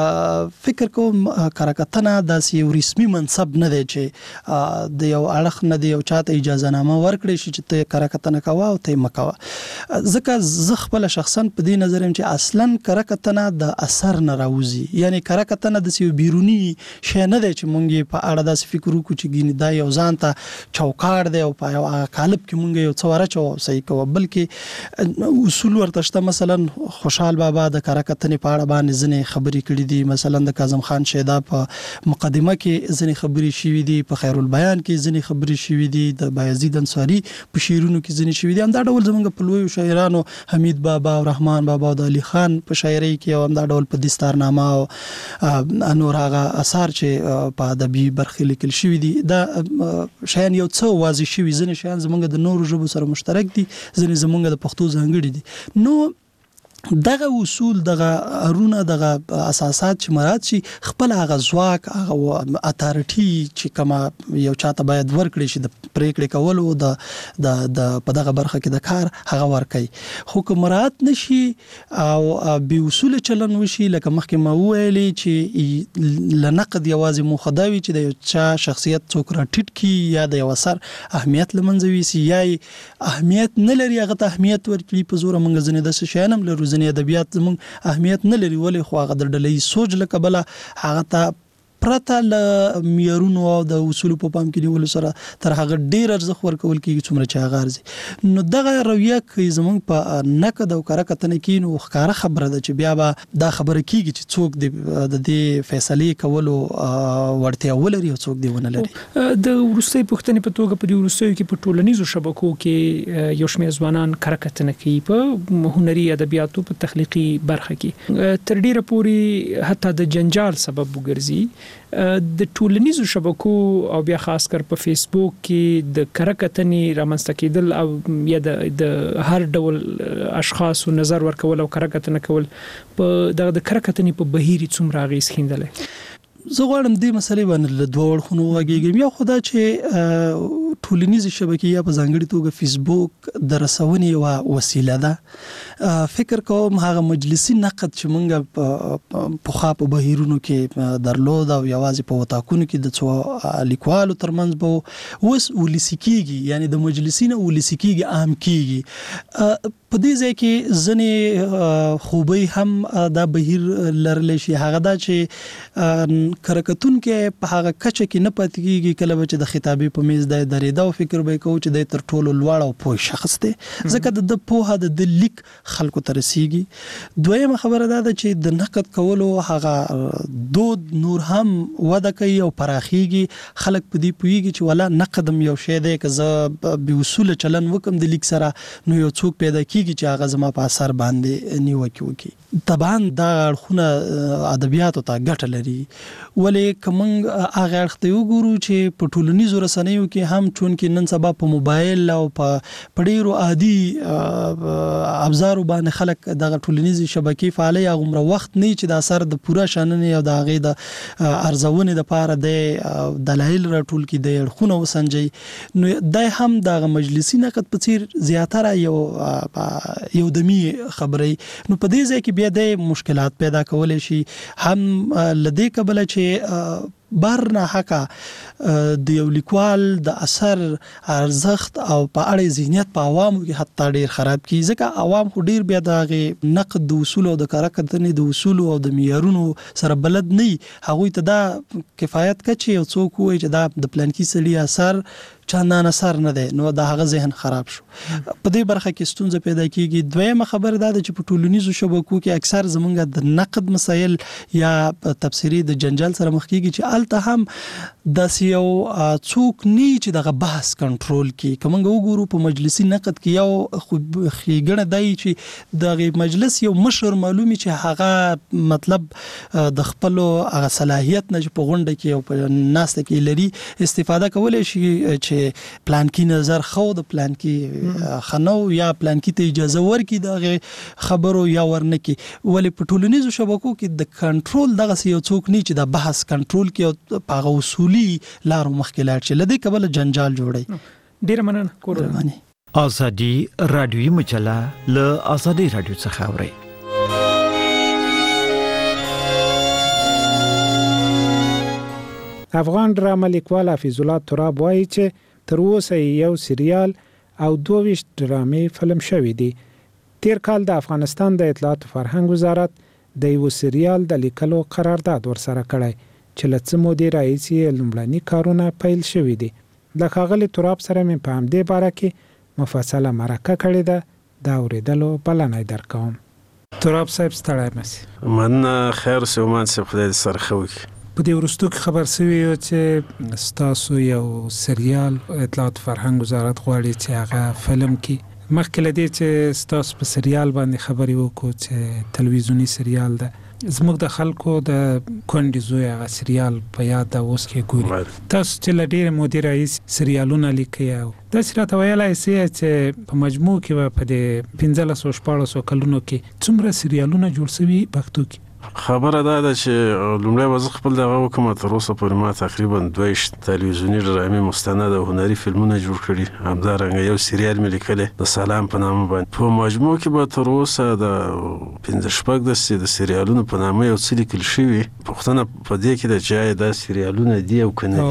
فکر کوم کرکټنه داسې یو رسمي منصب نه دی چې د یو اړخ نه دی یو چاته اجازه نامه ورکړي شي چې ته کرکټنه کوه او ته مکوه. ځکه زه خپل شخصا په دې نظر يم چې اصلا کرکټنه د اثر نه راوځي، یعنی کرکټنه د سیو بیرونی شې نه دی چې مونږ په اړه داسې فکر وکړو چې ګینه دا یو ځان ته چوکاړ دی او په یو قالب کې مونږ یو څواره چو صحیح کوو، بلکې اصول ورته شته. مثلا خوشحال بابا د کرکټنې په اړه باندې ځنې خبرې کړې دي، مثلا د کاظم خان شیدا په مقدمه کې ځنې خبرې شوې دي، په خیر البیان کې ځنې خبرې شوې دي، د بایزید انصاری په شعرونو کې ځنې شوې دي. هم دا ډول زمونږ په لوی شاعرانو حمید بابا او رحمان بابا او علي خان په شاعري کې او هم دا ډول په دستارنامه او نور هغه اثار چې په ادبي برخه لیکل شوی دي دا شاین یو څو واضح شوی ځنه شاین زمونږ د نورو ژبو سره مشترک دي، ځنه زمونږ د پښتو ځانګړي دي. نو دغه اصول دغه ارونه دغه اساسات چې مراد شي خپل هغه ځواک هغه اتارټي چې کما یو چاته باید ورکړي شي د پریکړې کولو د د د په دغه برخه کې د کار هغه ورکړي. خو که مراد نشي او به اصول چلن وشي لکه مخکې ما ویلي چې لنقد یوازې مخداوي چې د یو چا شخصیت څوک راټیټ کی یا د یو اثر اهمیت لمنځوي سي یا اهمیت نه لري هغه ته اهمیت ورکړي په زور منګ ځنه د شینم لرو ځنې ادبیات زموږ اهمیت نه لري ولې خو هغه د ډلې سوچ لکه بل هغه ته پرته ل معیارونو او د اصول په پام کې نیول سره تر هغه ډیر ارزښت ورکول کیږي څومره چې هغه ارزي. نو دغه رویه کې زمونږ په نقد او کره کتنه کې نو ښکارا خبره ده چې بیا به دا خبره کیږي چې څوک د دې فیصله کولو ورته ولري او څوک دی ونه لري. د ورستۍ پښتنې په توګه په دې ورستۍ کې په ټولنیزو شبکو کې یو شمېر ځوانان کره کتنه کوي په هنري ادبیاتو په تخلیقي برخه کې تر ډیره پورې حتی د جنجال سبب وګرځي. د ټولنیزو شبکو او بیا خاص کر په فیسبوک کې د کره کتنې رامنځته کېدل او یا د هر ډول اشخاصو نظر ورکول او کره کتنه کول په د کره کتنې په بهیر څومره اغېز ښندلی. زه غواړم دې مسلې باندې له دوه اړخونو وغږیږم. یو خدا چې ټولنیزې شبکې یا په ځانګړي توګه فیسبوک د رسونې یوه وسیله ده. فکر کوم هغه مجلسي نقد چې موږ پخوا په بهیرونو کې درلود او یوازې په وطاقونو کې د څو لیکوالو ترمنځ به اوس ولسي کېږي، یعنی د مجلسي نه ولسي کېږي، عام کېږي. په دې ځای کې ځنې خوبۍ هم دا بهیر لرلی شي. هغه دا چې کرکتون کې په هغه کچه کې نه پاتې کېږي کله به چې د خطابې په میز دی درېده او فکر به یې کوو چې دی تر ټولو لوړ او پوه شخص دی، ځکه د ده پوهه د ده لیک خلکو ته رسیږي. دویمه خبره دا ده چې د نقد کولو هغه دود نور هم وده کوي او پراخیږي. خلک په دې پوهیږي چې ولا نقد هم یو شی دی، که زه بې اصوله چلن وکم د لیک سره نو یو څوک پیدا کېږي چې هغه زما په اثر باندې نیوکې وکړي. طبعا دا اړخونه ادبیاتو ته ګټه لري، ولې که موږ هغه اړخ ته وګورو چې په ټولنیزو رسنیو کې هم چون کې نن سبا په موبایل او په ډیرو عادي ابزارو باندې خلک دغه ټولنیزې شبکې فعالي هغومره وخت نه چې د اثر د پوره شننې او د هغې د ارزونې دپاره د دلایل راټول کړي، د اړخونه وسنجوي. نو دی هم دغه مجلسي نقد په څیر زیاتره یو یو دمي خبرې. نو په دې ځای کې بیا د مشکلات پیدا کولی شي، هم لدې کبله چې بار نه حقا د یو لیکوال د اثر ارزښت او په اړه ذهنیت په عوامو کې حتی ډیر خراب کی، ځکه عوام خو ډیر بیا د نقد د اصول او د کره کتنې د اصول او د معیارونو سره بلد نه، هغوی ته دا کفایت کوي چې یو څوک وایي چې دا د پلانکي سړي اثر چندان اثر نه دی، نو د هغه ذهن خراب شو. په دې برخه کې ستونزه پیدا کیږي. دویمه خبره دا ده چې په ټولنیزو شبکو کې اکثر زمونږ د نقد مسایل یا تفسیری د جنجال سره مخ کیږي چې الته هم داسې یو څوک نه چې دغه بحث کنټرول کړي. که موږ وګورو په مجلسي نقد کې یو ښېګڼه دی چې دغه مجلس یو مشر معلومي چې هغه مطلب د خپلو هغه صلاحیت نه چې په غونډه کې او په ناسته کې لري استفاده کولی شي چې پلان کې نظر خو د پلان کې خنو یا پلان کې ته اجازه ورکړي دغه خبرو یا ورنکي. ولې په ټولنیزو شبکو کې د کنټرول دغه یو څوک نه چې د بحث کنټرول کې او په اصولي لارو مخکې لاړ شي، لدې کبله جنجال جوړي. ډیر مننه. کورمانی ازادي رادیوي مجله له ازادي رادیو څخه اوري. افغان ډرامه لیکوال حفیظ الله تراب وایي چې تر اوسه یو سریال او دوه ویشت ډرامې فلم شوي دي. تیر کال د افغانستان د اطلاعات او فرهنګ وزارت د یو سریال د لیکلو قرارداد ورسره کړی چې له څه مودې راهیسې لومړني کارونه پیل شوي دي. د ښاغلي تراب سره مې په همدې باره کې مفصله مرکه کړې ده، د اورېدلو بلنه یې درکوم. تراب صاحب ستړی مسي. مننه. خیر سومان صاحب، خدای دې سره ښه وکړي. په دې وروستو کې خبر شوی چې ستاسو یو سریال اطلاعات فرهنګ وزارت غواړي چې هغه فلم کې مخکې له دې چې ستاسو په سریال باندې خبرې وکړو چې تلویزیونی سریال ده، زموږ د خلکو د کونډې زوی هغه سریال په یاد ده اوس کې ګوري. تاسو چې له ډېرې مودې راهیسې سریالونه لیکئ، داسې راته ویلی سئ چې په مجموع کې به په دې پنځلسو شپاړسو کلونو کې څومره سریالونه جوړ شوي پښتو کې؟ خبره دا ده چې لومړی به زه خپل دغه وکړم. تر اوسه پورې ما تقریبا دوه ویشت تلویزیوني ډرامې مستند او هنري فلمونه جوړ کړي، همدارنګه یو سریال مې لیکلی د سلام په نامه باندې. په مجموع کې به تر اوسه د پنځه شپږ داسې د سریالونو په نامه یو څه لیکل شوي. پوښتنه په دې کې ده چې آیا دا سریالونه دي او که نه دي.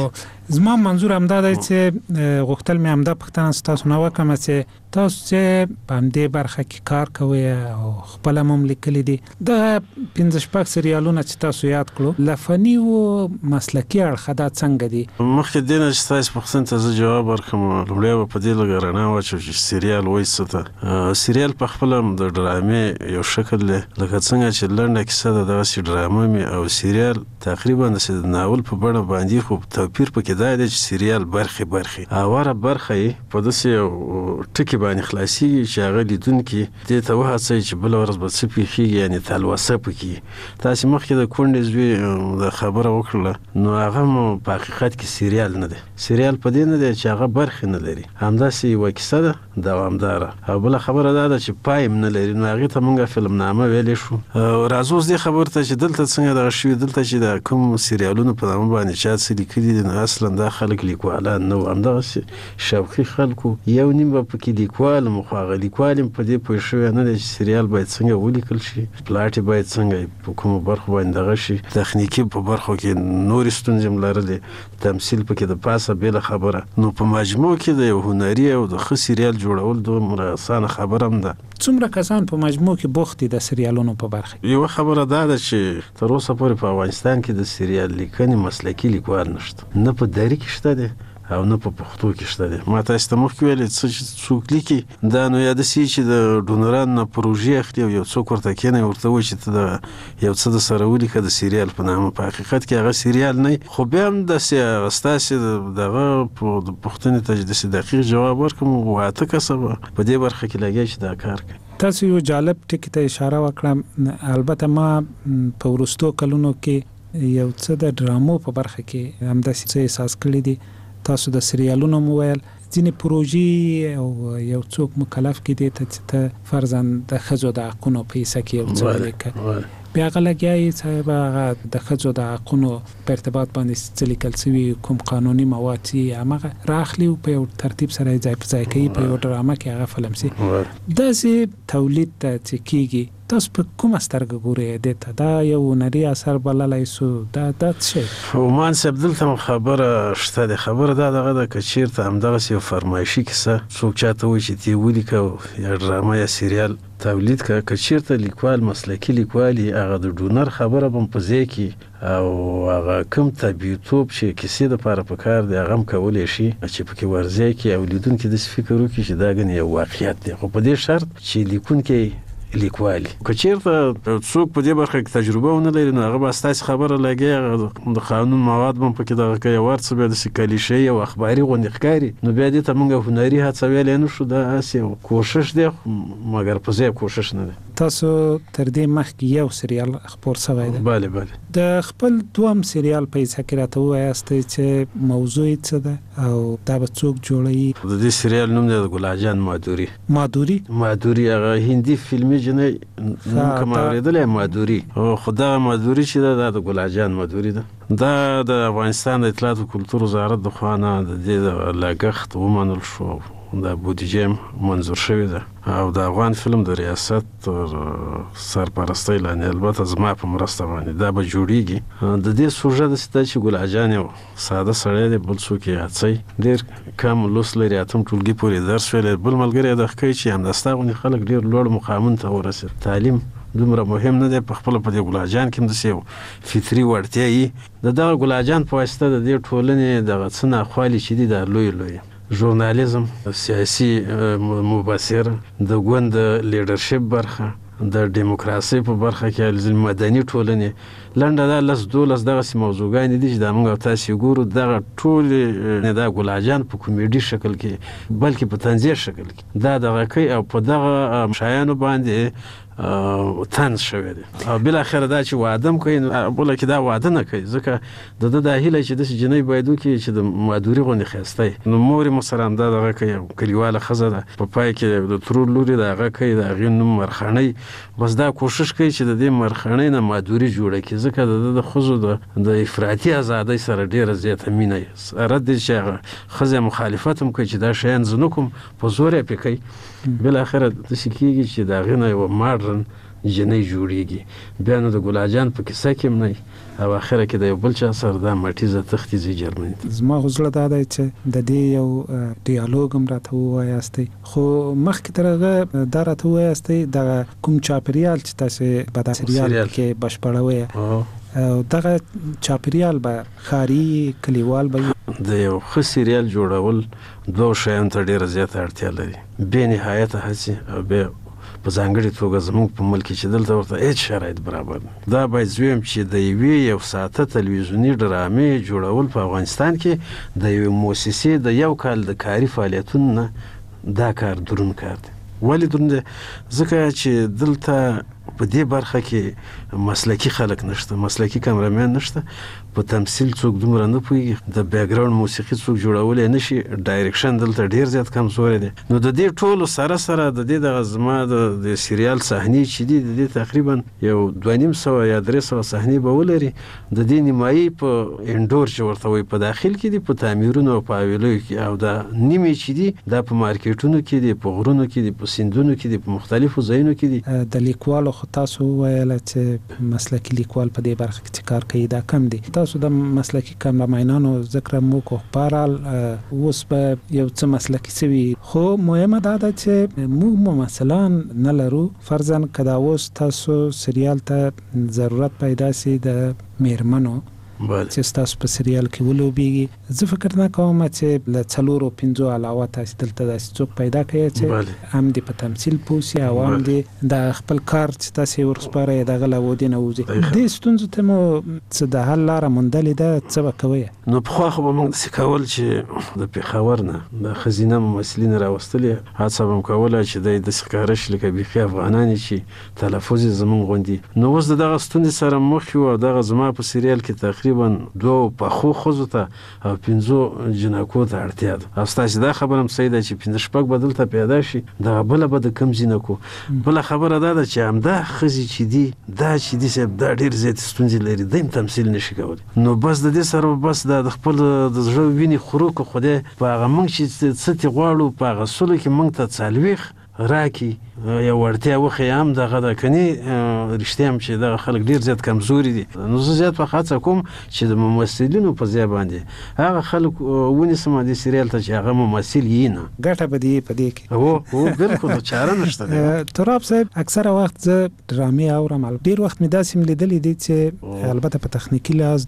زما منظور همدا دی چې غوښتل مې همدا پوښتنه تاسو نه وکړم چې تاسو چې په همدې برخه کې کار کوئ او خپل هم لیکلي دي د پنځه شپږ سریالونه چې تاسو یاد کړو له فني او مسلکي اړخه دا څنګه دي؟ مخکې دې نه چې تاسو پوښتنې ته زه جواب ورکړم لومړی به په دې لږ رڼا واچوم چې سریال وایي څه ته. سریال په خپله هم د ډرامې یو شکل دی لکه څنګه چې لنډه کیسه ده دغسې ډرامه مې او سریال تقریبا داسې د ناول په بڼه باندې خو توپیر پکې دا دی چې سریال برخې برخې اواره برخه یې په داسې یو ټکي باندې خلاصیږي چې هغه لیدونکي دې ته وهڅوي چې بله ورځ به څه پېښېږي یعنې تلوسه پکې. تاسې مخکې د کونډې زوی د خبره وکړله نو هغه مو په حقیقت کې سریال نه دی. سریال په دې نه دی چې هغه برخې نه لري همداسې یوه کیسه ده دوامداره او بله خبره دا ده چې پای هم نه لري نو هغې ته مونږ فلمنامه ویلی شو. راځو اوس دې خبر ته چې دلته څنګه دغه شوي دلته چې د کوم سریالونو په نامه باندې چا څه لیکلي دي نو اصلا دا خلک لیکوالان نه وو همدغسې شوقي خلکو یو نیم به پکې لیکوال مو خو هغه لیکوال هم په دې پوه شوی نه دی چې سریال باید څنګه ولیکل شي پلاټ یې باید څنګه په کومو برخو باندې دغه شي تخنیکي په برخو کې نورې ستونزې هم لرلې تمثیل پکې د پاسه بېله خبره نو په مجموع کې د یو هنري او د ښه سریال جوړول دومره اسانه خبره هم ده. څومره کسان په مجموع کې بوخت دي د سریالونو په برخه؟ یوه خبره دا ده چې تر اوسه پورې په افغانستان کې د سریال لیکنې مسلکي لیکوال نشته نه په دري کې شته دی او نه په پښتو کې شته دی. ما تاسو ته مخکې ویلې څه چې څوک لیکي دا نو یا داسې چې د ډونرانو نه پروژې اخلي او یو څوک ورته کېنوي ورته وایي چې ته د یو څه درسره ولیکه د سریال په نامه په حقیقت کې هغه سریال نه خو بیا هم داسې ستاسې دغه د پوښتنې ته چې داسې دقیق جواب ورکړم واته کسه به په دې برخه کې لګیا چې دا کار کوي. تاسو یو جالب ټکي ته اشاره وکړه البته ما په وروستو کلونو کې یو څه د ډرامو په برخه کې همداسې څه احساس کړی دي تاسو د سریالونو مو ویل ځینې پروژې او یو څوک مکلف کې دی چې ته فرضاً د ښځو د حقونو په حصه کې یو څه ولیکه بیا هغه لګیایي صاحب هغه د ښځو د حقونو په ارتباط باندې څه لیکل سوي کوم قانوني مواد چې هماغه راخلي او په یو ترتیب سره یې ځای په ځای کوي په یو ډرامه کې هغه فلم سي داسې تولید ته چې کېږي تاسو په کومه سترګه ګورئ دې ته دا یو هنري اثر بللی سو دا دا څه عمان صاحب دلته خبره شته د خبره دا دغه د که چېرته همدغسې یو فرمایشي کیسه څوک چاته وایي چې تی ولیکه یا ډرامه یا سریال تولید که که چېرته لیکوال مسلکي لیکوال هغه د ډونر خبره به هم په ځای کې او هغه کوم طبیعتوب چې کیسې دپاره په کار دی هغه هم کولی شي چې پکې ورځای کړي او لیدونکي داسې فکر وکړي چې دا ګنې یو واقعیت دی خو په دې شرط چې لیکونکی لیکوالي که چېرته څوک په دې برخه کې تجربه ونه لري نو هغه به ستاسې خبره لګي د قانون مواد به هم پکې دغه کوي ور څه بیا داسې کلیشې او اخباري غوندې ښکاري نو بیا دې ته موږ هنري هڅه ویلی نه شو دا هسې کوشش دی مګر په ځای کوشش نه دی. تاسو تر دې مخکې یو سریال خپور سوی دی؟ بله بله. د خپل دوم سریال په حصه کې راته ووایاستئ چې موضوع یې څه ده او دا به څوک جوړوي؟ د دې سریال نوم دی د ګلاجان مادوري. مادوري؟ مادوري هغه هندي فلمي جنۍ نوم کوم اورېدلی مادوري خو دغه مادوري چې ده دا د ګلاجان مادوري ده. دا د افغانستان د اطلاعات او کلتور وزارت د خوا نه د دې د لګښت ومنل شو د بودیجې منظور شوې ده او د افغان فلم د ریاست تر سرپرستۍ لاندې البته زما په مرسته باندې دا به جوړیږي. د دې سوژه داسې ده چې ګلاجان یو ساده سړی دی بل څوک یې هڅوي ډېر کم لوست لري اتم ټولګي پورې درس ویلی بل ملګری یې دغه کوي چې همداستا غوندې خلک ډېر لوړ مقامونو ته ورسېد تعلیم دومره مهم نه دی په خپله په دې ګلاجان کې هم داسې یو فطري وړتیا یي د دغه ګلاجان په واسطه د دې ټولنې دغه څه ناخوالې چې دي دا لوی لوی ژورنالیزم سیاسي مبصر د ګوند لیډرشپ برخه د دیموکراسۍ په برخه کې مدني ټولنې لنډه دا لس دولس دغسې موضوعګانې دي چې دا موږ او تاسې ګورو دغه ټولې دا ګلاجان په کومیډي شکل کې بلکې په طنزیه شکل کې دا دغه کوي او په دغه شیانو باندې طنز شوی دی او بالاخره دا چې واده هم کوي بله کې دا واده نه کوي ځکه د ده دا هیله چې داسې جنۍ باید وکړي چې د مادوري غوندې ښایسته نو مور یې مثلا همدا دغه کوي کلیواله ښځه ده په پای کې د ترور لوري د هغه کوي د هغې نوم مرخڼۍ بس دا کوشش کوي چې د دې مرخڼۍ نه مادوري جوړه کړي ځکه د ده د ښځو د افراطي ازادۍ سره ډېره زیاته مینه یې رد دی چې هغه ښځې مخالفت هم کوي چې دا شیان زه نه کوم په زور یې پرې کوي بالاخره داسې کېږي چې د هغې نه یوه ماډرن جنۍ جوړیږي بیا نو د ګلاجان په کیسه کې نه او اخره کې د یو بل چا سره دا مټیزه تختی زی جرمني زما غوښتل دا دی چې د دې یو ډیالوګ هم راته وایاستئ خو مخکې تر هغه دا راته وایاستئ د کوم چاپریال چې تاسو په دا سریال کې بشپړوي او دغه چاپریال به خاري کلیوال به د یو ښه سریال جوړول دوه شیان ته ډیره زیاته اړتیا لري به نهایت هڅې او به په ځانګړي توګه زموږ په ملک چې دلته ورته هیڅ شرایط برابر دا باید زویم چې د یوې یو ساعته تلویزیوني ډرامې جوړول په افغانستان کې د یوې مؤسسې د یو کال د کاري فعالیتونو نه دا کار درون کار دی ولې درون دی ځکه چې دلته په دې برخه کې مسلکی خلک نشته مسلکی کامرامین نشته په تمثيل څوک دومره نه پوهیږي د بیک ګراوند موسیقي څوک جوړولای نشي ډایرکشن دلته ډیر زیات کمزوري دي نو د دې ټولو سره سره د دې د غزما د سریال صحنې چې دي د دې تقریبا یو دوه نیم سو یا درې سو صحنې به ولري د دې نیمایي په انډور چې ورته وي په داخل کې دي په تعمیرونو او په ویلو کې او د نیمه چې دي د په مارکیټونو کې دي په غرونو کې دي په سیندونو کې دي په مختلفو ځایونو کې دي د لیکوالو خو تاسو ویل چې مسلکی لیکوال په دې برخه کې کار کوي دا کم دي تاسو د مسلکی کامرامینانو ذکر مو کو پارال اوس په یو څه مسلکی سوي خو مهمه دا ده چې مو مثلا نه لرو فرضاً کدا اوس تاسو سریال ته ضرورت پیدا سي د میرمنو چې تاسو په سریال کې ولوبېږي زه فکر نه کوم چې له څلورو پنځو علاوه تاسو دلته داسې څوک پیدا کړئ چې هم دې په تمثيل پوسي او هم دې د خپل کار چې تاسو ورسپاره دغه لا ودی نه وځي دې ستونزو ته مو څه د حل لاره موندلې ده څه وکوي نو په خو به موږ څه کول چې د پیښور نه د خزینه ممثلین راوستلې هڅه هم کوله چې د سکارش لکه بيخي افغانانی چې تلفظ زمون غوندي نو اوس دغه ستونزې سره مخ یو دغه زما په سریال کې تقریبا دوه په خو خزو ته او پنځو جنکو ته اړتیا ده او تاسو دا خبرم صحیح ده چې پنځه شپږ بدل ته پیدا شي دا بل به د کم جنکو بل خبره ده چې همدا خزي چې دي دا چې دي سب دا ډیر زیات ستونزې لري دیم تمثيل نشي کولای نو بس د دې سره بس د خپل د زړه ویني خروق خو دې په هغه مونږ چې څه غواړو په هغه سلو کې مونږ ته څالويخ راکی یو ورته وخی هم دغه د کني رښتیا هم چې د خلک ډیر زیات کمزوري دي نو زه زیات په خاطر کوم چې د ممثلینو په ځای باندې هغه خلک ونی سم دي سریال ته چې هغه ممثل یې نه ګټه بدی په دې کې او او بالکل چاره نشته تراب صاحب اکثره وخت زه ډرامې اورم ډیر وخت مې داسې ملیدلې دي چې البته په تخنیکی لحاظ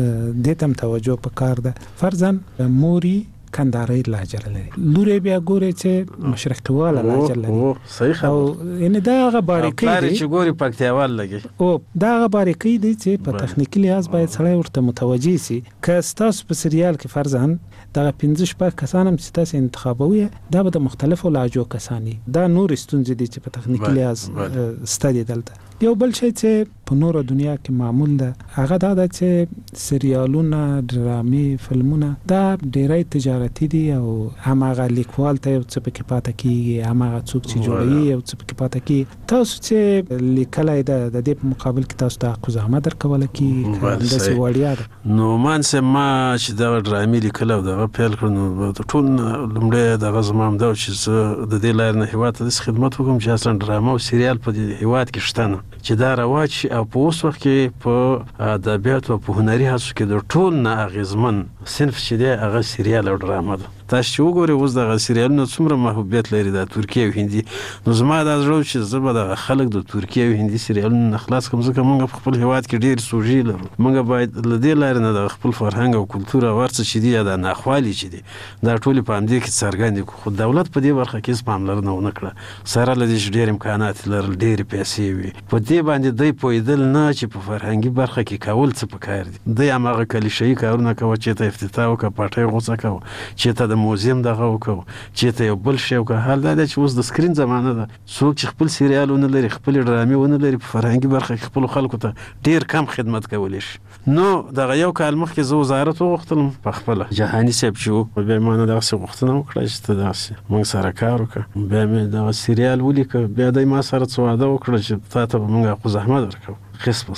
دې تم توجه پکار ده فرضاً موري کندهاري لهجه لري لوري بیا ګوري چې مشرقيواله لهجه لري او صحیح او ان دا غبارکی دي چې ګوري پکتیاوال لګي او دا غبارکی دي چې په تخنیکی لحاظ باید سړی ورته متوجي سي که تاسو په سریال کې فرضاً دا پنځه شپږ کسان هم چې تاسو انتخابوي دا به د مختلفو لهجو کسانی دا نور ستونزې دي چې په تخنیکی لحاظ ستدي دلته یو بل شی چې په نورو دنیا کې معمول ده هغه دا ده چې سریالونه ډرامې فلمونه دا ډیری تجارتي دي او هماغه لیکوال ته یو څه پکې پاتې کیږي هماغه څوک چې جوړوي یو څه پکې پاتې کیږي تاسو چې لیکلای ده د دې په مقابل کې تاسو ته قضاوت درکول کیږي د څه وړیا ده نو مان سه ما چې دا ډرامې لیکل او دا پیل کړنو ټول لمړی د غزمام دا چې د دې لار نه هیواد ته خدمت وکم چې اصلا ډرامه او سریال په هیواد کې شته چې دا رواج او په اوس وخت کې په ادبیات او په هنري هڅو کې د ټول نه اغیزمن صنف چې دی هغه سریال او ډرامه ده تاسو چې وګورئ اوس دغه سریالونه څومره محبوبیت لري د ترکیه او هندي نو زما د زړه چې زه به د خلک د ترکیه او هندي سریالونو نه خلاص کوم ځکه موږ په خپل هیواد کې ډیر سوژې لرو موږ باید له دې لارې نه د خپل فرهنګ او کلتور او ورڅ چې دی د ناخوالي چې دی دا ټول په همدې کې څرګند خو دولت په دې برخه کې پاملرنه ونه کړه سره له دې ډیر امکانات لرل ډیر پیسې وي په دې باندې دوی پویدل نه چې په فرهنګي برخه کې کول څه پکار دي دوی هغه کلیشه‌ای کارونه کوي چې ته افتتاح وکړه پټي غوڅه کوي چې ته د موزیم دغه وکړو چې ته یو بل شی وکړه حال دا چې اوس د سکرین زمانه ده څوک چې خپل سریالونه لري خپل ډرامې ونه لري په فرهنګي برخه کې خپل خلکو ته ډیر کم خدمت کولی شي نو دغه یو کال مخکې زه وزارت وغوښتلم په خپل جهاني صاحب چې بیا ما نه دغه غوښتنه وکړه چې ته داسې موږ سره کار وکړه بیا مې دغه سریال ولیکه بیا د ما سره څه وعده وکړه چې تا ته به موږ خو زحمت ورکوو خص په سر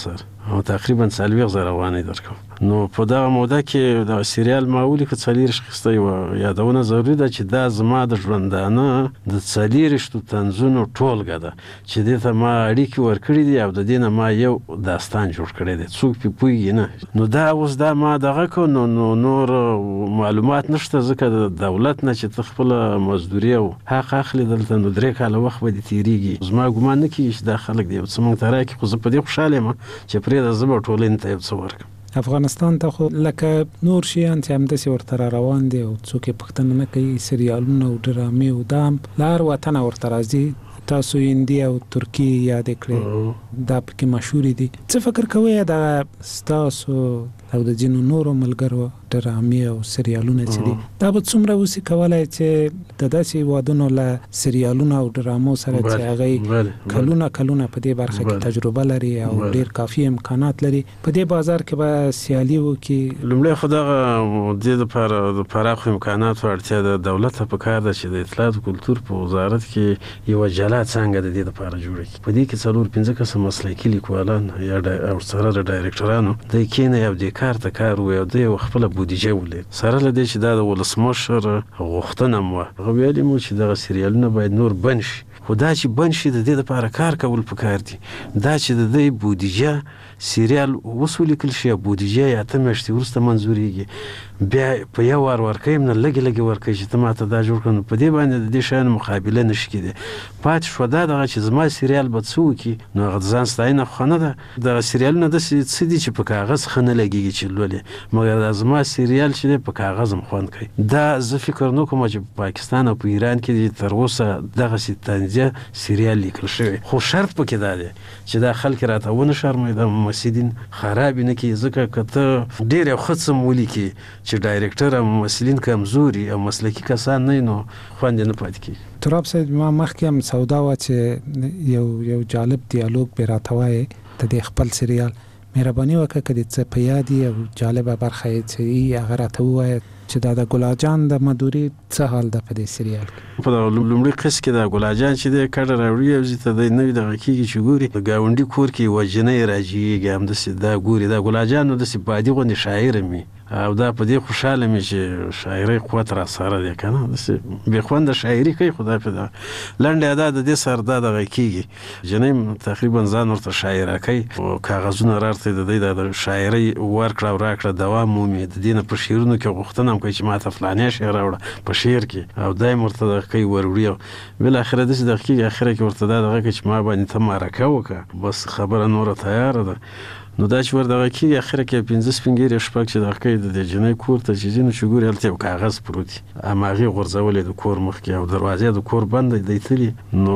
او تقریبا څلوېښت زره افغانۍ درکوم. نو په دغه موده کې د سریال ما ولیکه څلېرویشت قسطه یوه یادونه ضروري ده چې دا زما د ژوندانه د څلېرویشتو طنزونو ټولګه ده چې دې ته ما اړیکې ورکړي دي او د دې نه ما یو داستان جوړ کړی دی. څوک پې پوهېږي نه. نو دا اوس دا ما دغه کو نو نو نور معلومات نشته ځکه د دولت نه چې ته خپله مزدوري او حق اخلي دلته نو درې کاله وخت به دې تېرېږي. زما ګمان نه کېږي چې دا خلک دی یو څه موږ ته راکړي، خو زه په دې خوشحاله یم چې پرېږده زه به ټولنې ته یو څه ورکړم. افغانستان ته خو لکه نور شیان چې همداسې ورته را روان دي او څوک یې پوښتنه نه کوي، سریالونه او ډرامې او دا هم له هر وطنه ورته راځي. تاسو هندي او ترکي یاد کړئ، دا پکې مشهورې دي. څه فکر کوئ دا ستاسو او د ځینو نورو ملګرو ډرامې او سریالونه چې دي دا به څومره وسې کولی چې د داسې هېوادونو له سریالونو او ډرامو سره چې هغوی کلونه کلونه په دې برخه کې تجربه لري او ډېر کافي امکانات لري، په دې بازار کې به سیالي وکړي؟ لومړی خو دغه دې دپاره د پراخو امکاناتو اړتیا ده. دولت ته پکار ده چې د اطلاعات او کلتور په وزارت کې یوه جلا څانګه د دې دپاره جوړه کړي. په دې کې څلور پنځه کسه مسلکي لیکوالان یا او سره د ډایرکټرانو دی کېنئ او دې کار ته کار ووایي او دوی یوه خپله بودیجه ولري. سره له دې چې دا د ولسمشر غوښتنه هم وه، هغه ویلي مو چې دغه سریالونه باید نور بند شي، خو دا چې بند شي د دې دپاره کار کول پکار دي. دا چې د دوی بودیجه سریال اوس ولیکل شي، بودیجه یې اته میاشتې وروسته منظورېږي، بیا په یو وار ورکوي نه لږې لږې ورکوي چې ته ماته دا جوړ کړه. نو په دې باندې د دې شیانو مقابله نه شي کېدی. پاتې شوه دا دغه چې زما سریال به څه وکړي، نو هغه د ځان ستاینه خو نه ده. دغه سریالونه داسې څه دي چې په کاغذ ښه نه لګېږي چې لولې، مګر دا زما سریال چې دی په کاغذ هم خوند کوي. دا زه فکر نه کوم چې په پاکستان او په ایران کې تر اوسه دغسې طنزیه سریال لیکل شوی. خو شرط پکې دا دی چې دا خلک راته ونه شرموي، دا ممثلین خرابې نه کړي، ځکه که ته ډېر یو ښه څه ولیکې چې ډایرکټر او ممثلین کمزوري او مسلکي کسان نه وي، نو خوند یې نه پاتې کېږي. تراب صاحب، ما مخکې هم سودا وه چې یو یو جالب دیالوګ به راته وایې د دې خپل سریال. مهرباني وکړه که دې څه په یاد وي او جالبه برخه یې څه وي هغه راته ووایه چې دا د ګلاجان د مدوري څه حال ده په دې سریال کې. په دغه لومړي قسط کې د ګلاجان چې دی کډه راوړي او ځي ته دی نوي دغه کېږي چې ګوري د ګاونډي کور کې یوه جنۍ راجېږي، همداسې دا ګوري دا ګلاجان نو داسې بادي غوندې شاعره مي او دا په دې خوشحاله مې چې شاعرۍ قوت را سره دی که نه، داسې بې خونده شاعري کوي. خو دا په دغه لنډې ادا د دې سره دا دغه کېږي، جنۍ تقریبا ځان ورته شاعره کوي، کاغذونه راته د دې د شاعرۍ ورکړه او راکړه دوام مومي. د دې نه په شعرونو کې غوښتنه هم کوي چې ما ته فلانې شعر راوړه په شعر کې، او دا یې ورته دغه کوي وروړي او بالاخره داسې دغه کېږي اخره کې ورته دا دغه کوي چې ما باندې ته معرکه وکړه، بس خبره نوره تیاره ده. نو دا چې ور دغه کېږي اخره کې پنځه سپین ږیرې شپږ چې دغه کوي د دې جنۍ کور ته چې ځي نو چې ګوري هلته یو کاغذ پروت وي، هماغې غورځولی د کور مخکې او دروازې د کور بنده دی تلي. نو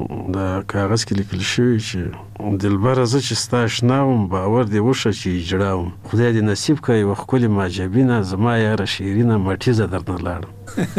د کاغذ کې لیکل شوي چې دلبره زه چې ستا اشنا وم باور دې وشه چې اجړا وم، خدای دې نصیب کړه یوه ښکلې ماجبینه زما یاره شیرینه مټیزه درنه لاړم.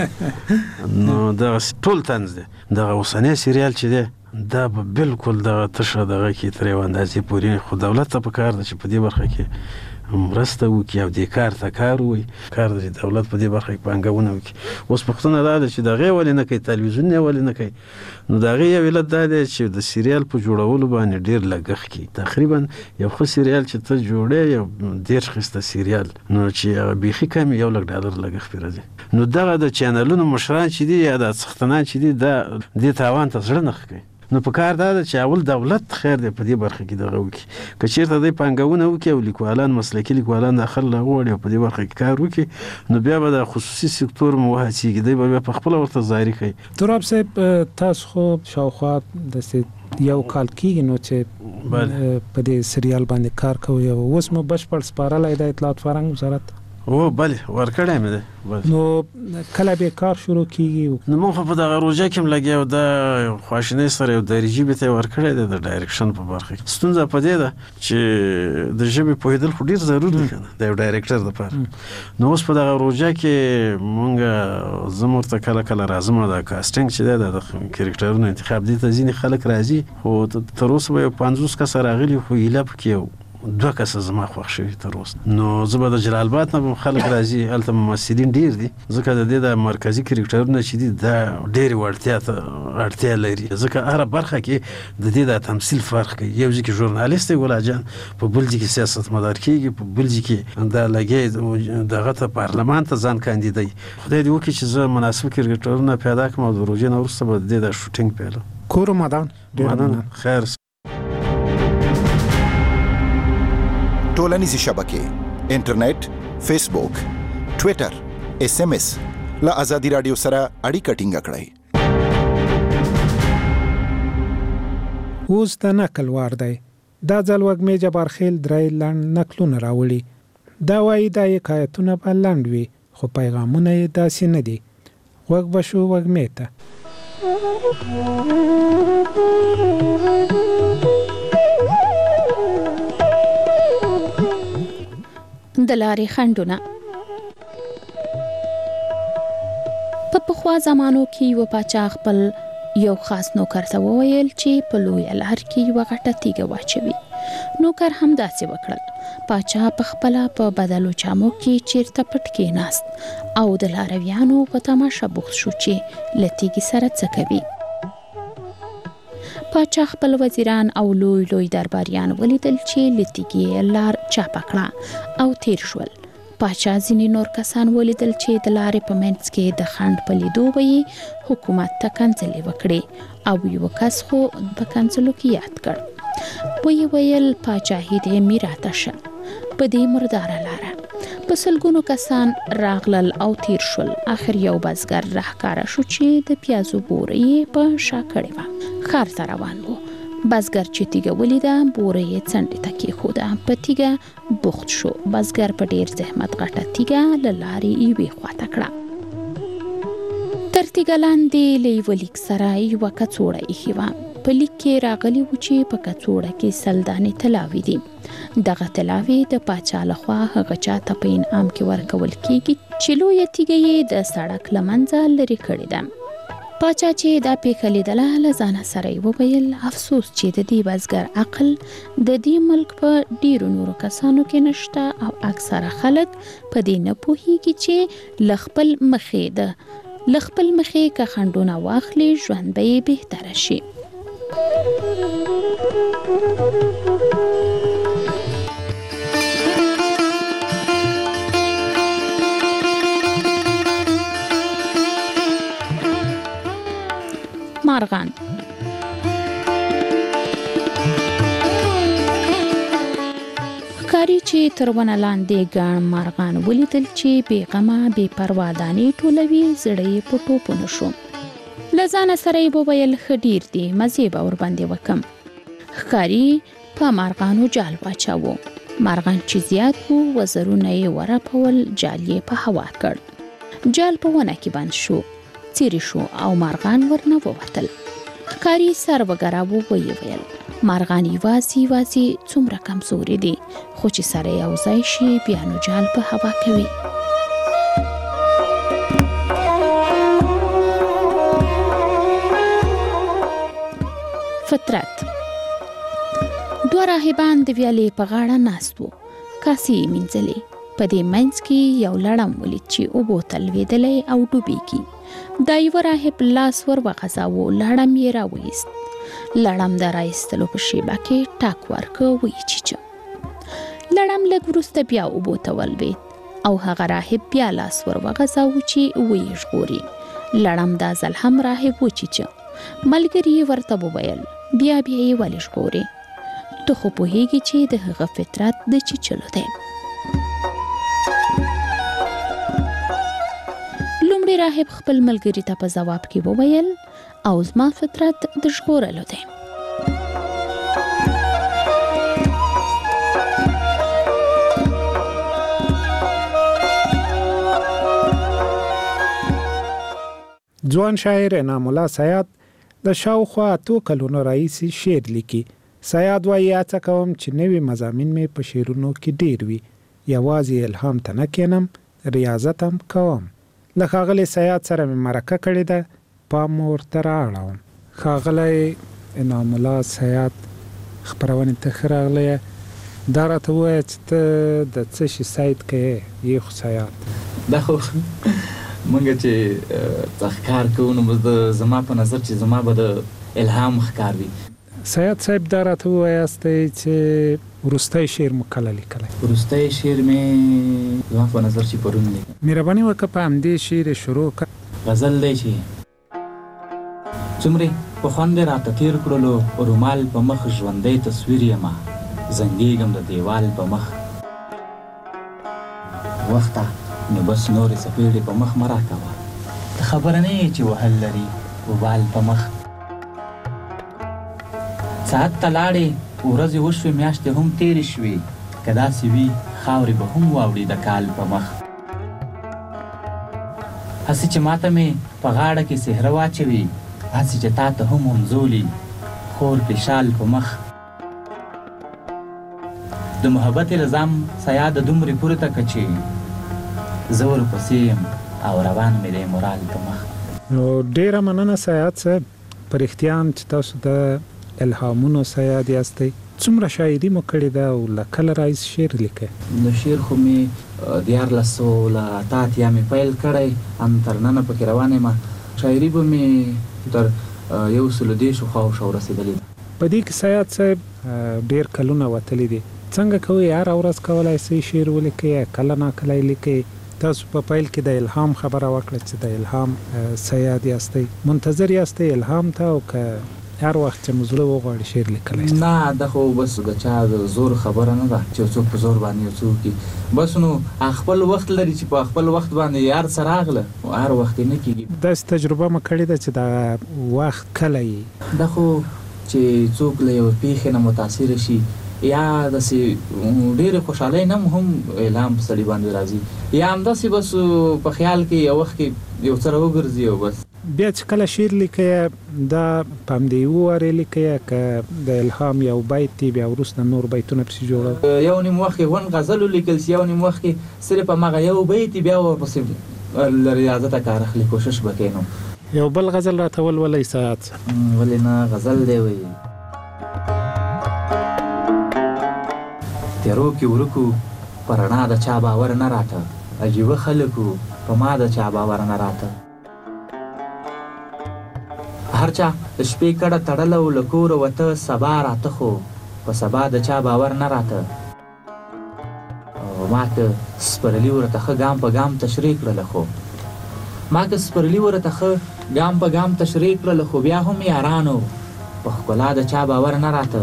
نو دغسې ټول طنز دی. دغه اوسنی سریال چې دی دا به بالکل دغه تشه دغه کې تر یو اندازې پورې، خو دولت ته پکار ده چې په دې برخه کې مرسته وکړي او دې کار ته کار ووایي. کار ده چې دولت په دې برخه کې پانګونه وکړي. اوس پوښتنه دا ده چې د هغې ولې نه کوي، تلویزیون یې ولې نه کوي؟ نو د هغې یو علت دا دی چې د سریال په جوړولو باندې ډېر لګښت کوي. تقریبا یو ښه سریال چې ته جوړې یو دېرش خسته سریال نو چې هغه بیخي کم یو لک ډالر لګښت پرې راځي. نو دغه د چینلونو مشران چې دي یا د څښتنان چې دي دا دې تاوان ته زړه نه ښه کوي. نو په کار دا ده چې اول دولت خیر دی په دې برخه کې دغه وکړي. که چېرته دی پانګونه وکړي او لیکوالان مسلکي لیکوالان داخل راغواړي او په دې برخه کې کار وکړي نو بیا به د خصوصي سکتور مو وهڅېږي، دی به بیا په خپله ورته زاري کوي. تراب صاحب، تاسو خو شاوخوا داسې یو کال کېږي نو چې په دې سریال باندې کار کوئ او اوس مو بشپړ سپارلی د اطلاعات فرهنګ وزارت؟ او بله ورکړی مې دی. نو کله به کار شروع کیږي؟ نو موږ په دغه روژه کې هم لګیا یو د خواشینۍ سره یو درجې به ته یې ورکړی دی د ډایرکشن په برخه کې. ستونزه په دې ده چې د ژبې پوهېدل خو ډېر ضرور دي که نه د یو ډایرکټر دپاره. نو اوس په دغه روژه کې مونږ زه م ورته کله کله راځم د کاسټینګ چې دی د کرکټرونو انتخاب دې ته ځینې خلک راځي، خو تر اوسه به یو پنځوس کسه راغلي، خو هیله پکې دوه کسه زما خوښ شوي تر اوسه. نو زه به د جلال آباد نه خلک راځي، هلته ممثلین ډیر دي، ځکه د دې د مرکزی کرکټرونه چې دي دا ډېرې وړتیا ته اړتیا لري، ځکه هره برخه کې د دې د تمثیل فرق کوي. یو ځکه ژورنالیست دی ګل جان، په بل ځکه سیاست مدار کیږي، په بل ځکه دا لګي دغه ته پارلمان ته ځان کاندیدای. خدای دې وکړي چې زه مناسب کرکټرونه پیدا کړم او د روژې نه وروسته به د دې د شوټینګ پیل کور مدان. مننه. خیر. ټولنیزې شبکې انټرنیټ، فیسبوک، ټوئیټر، ایس ایم ایس له ازادي رادیو سره اړیکه ټینګه کړئ. اوس د نقل وار دی. دا ځل وږمې جبارخیل درې لنډ نقلونه راوړي. دا وایي دا حکایتونه به لنډ وي خو پیغامونه یې داسې نه دي. وږ به شو وږمې ته. د لارې خنډونه. په پخوا زمانو کې یو پاچا خپل یو خاص نوکر ته وویل چې په لویه لار کې یوه غټه تیږه واچوي. نوکر هم داسې وکړل. پاچا په خپله په بدلو جامو کې چیرته پټ کېناست او د لارویانو په تماشه بوخت شو چې له تیږې سره څه کوي. پاچا خپل وزیران او لوی لوی درباریان ولیدل چې له تیږې لار چاپه کړه او تیر شول. پاچا ځینې نور کسان ولیدل چې د لارې په منځ کې د خنډ په لیدو به یې حکومت ته کنځلې وکړې او یو کس خو په کنځلو کې یاد کړ. ویې ویل پاچاهي دې مې راته شه په دې مرداره لاره. په سلګونو کسان راغلل او تیر شول. آخر یو بزګر راښکاره شو چې د پیازو بوره یې په شا کړې وه. ښار ته روان و. بزګر چې تیږه ولیده بوره یې څنډې ته کېښوده. په تیږه بوخت شو. بزګر په ډېر زحمت غټه تیږه له لارې یوې خواته کړه. تر تیږه لاندې له یوه لیک سره یوه کڅوړه ایښې وه. په لیک کې راغلي و چې په کڅوړه کې سل دانې طلاوې دي. دغه طلاوې د پاچا لخوا هغه چاته په انعام کې ورکول کېږي چې لویه تیږه یې د سړک له منځه لرې کړې ده. پاچا چې دا پیښه لیدله له ځانه سره یې وویل افسوس چې د دې بزګر عقل د دې ملک په ډیرو نورو کسانو کې نشته او اکثره خلک په دې نه پوهیږي چې له خپل مخې ده له خپل مخې که خنډونه واخلي ژوند به یې بهتره شي. مارغان. ښکاري چې تر ونه لاندې ګڼ مارغان ولیدل چې بې غمه بې پروا دانې ټولوي. زړه یې په ټوپونو شو. له ځانه سره یې وویل ښه ډېر دي مزې به ورباندې وکم. ښکاري په مارغانو جال واچاوه. مارغان چې زیات وو وزرونه یې ورپول. جال یې په هوا کړ. جال په ونه کې بند شو. څیرې شو او مارغان ورنه ووتل. ښکاري سر وګراوه. ویې ویل مارغان یوازې یوازې څومره کمزوري دي خو چې سره یو ځای شي بیا نو جال په هوا کوي. فطرت. دوه راهبان د ویالې په غاړه ناست وو. کاسې یې مینځلې. په دې منځ کې یو لړم ولید چې اوبو ته لوېدلی او ډوبېږي. دا یوه راهب لاس ور وغځاوه. لړم یې راویست. لړم د رایستلو په شیبه کې ټاک ورکړ. ویې چیچه. لړم لږ وروسته بیا اوبو ته ولوېد او هغه راهب بیا لاس ور وغځاوه چې ویې ژغوري. لړم دا ځل هم راهب وچیچه. ملګري یې ورته وویل بیا بیا یې ولې ژغوري؟ ته خو پوهېږي چې د هغه فطرت د چیچلو دی. لومړی راهب خپل ملګري ته په ځواب کې وویل او زما فطرت د ژغورلو دی. ځوان شاعر انعام الله سیاد د شاوخوا اتو کلونو راهیسې شعر لیکي. سیاد وایي هڅه کوم چې نوي مضامین مې په شعرونو کې ډېر وي. یوازې الهام ته نه کښېنم، ریاضت هم کوم. له ښاغلي سیاد سره مې مرکه کړې ده، پام مو ورته رااړوم. ښاغلی انعام الله سیاد خپرونې ته ښه راغلی. دا راته ووایه چې ته د څه شي سایت کې یې خو سیاد دا خو مونږ چې ښکار کوو نو زما په نظر چې زما به د الهام ښکار وي. سیاد صاحب دا راته ووایاستئ چې وروستی شعر مو کله لیکلی؟ وروستی شعر مې زما په نظر چې پرون لیکلی. مهرباني وکړه په همدې شعر یې شروع کړه. غزل دی چې څومرې په خوند یې راته تېر کړلو رومال په مخ ژوندی تصویر یمه زنګېږم د دیوال په مخ وخته نو بس نورې څپېړې په مخ مه راکوه ته خبره نه یې چې وهل لري وبال په مخ ساعت ته لاړې ورځې وشوې میاشتې هم تېرې شوې که داسې وي خاورې به هم واوړي د کال په مخ هسې چې ماته مې په غاړه کې سهره واچوي هسې چې تا ته هم همزولي خور پې شال په مخ د محبت الزام سیاده دومرې پورته که چې زه ورپسې یم او روان مې دی مورال په مخ. نو ډېره مننه سیاد صاحب، په رښتیا هم چې تاسو د الهامونو سیاد یاستئ. څومره شاعري مو کړې ده او له کله راهیسې شعر لیکئ؟ نو شعر خو مې دیارلس سوه له اته اتیا مې پیل کړی، ان تر ننه پکې روان یم. شاعري به مې تر یو سلو دېرشو خواوشا رسېدلې ده. په دې کې سیاد صاحب ډېر کلونه وتلي دي، څنګه کوئ هره ورځ کولی شئ شعر ولیکئ؟ کله ناکله یې لیکئ؟ تاسو په پیل کې د الهام خبره وکړه چې د الهام سیاد یاستئ، منتظر یاستئ الهام ته او که هر وخت چې مو زړه وغواړي شعر لیکلی؟ نه، دا خو بس د چا د زور خبره نه ده چې څوک په زور باندې یو څه وکړي. بس نو خپل وخت لري چې په خپل وخت باندې هر څه راغله او هر وخت یې نه کېږي. داسې تجربه مو کړې ده چې د وخت کله یې دا خو چې څوک له یوه پیښې نه متاثره شي یا داسې ډېرې خوشحالۍ نه هم الهام په سړي باندې راځي، یا همداسې بس په خیال کې یو وخت کې یو څه راوګرځي او بس بیا چې کله شعر لیکئ دا په همدې یوه وارې لیکئ که د الهام یو بیت دی بیا وروسته نور بیتونه پسې جوړوئ؟ یو نیم وخت کې ون غزل ولیکل سي، یو نیم وخت کې صرف هماغه یو بیت بیا ورپسې له ریاضته کار اخلي، کوشش به کوې. نو یو بل غزل راته ولولئ ساعت؟ ولې نه، غزل دی وایي تیرو کې ورکو په رڼا د چا باور نه راته، عجیبه خلکو په ما د چا باور نه راته. هر چا د شپې کډه تړله او له کوره وته، سبا راته خو په سبا د چا باور نه راته. ما که سپرلي ورته ښه ګام په ګام تشریح کړله خو ما که سپرلي ورته ښه ګام په ګام تشریح کړله خو بیا هم یارانو په ښکلا د چا باور نه راته.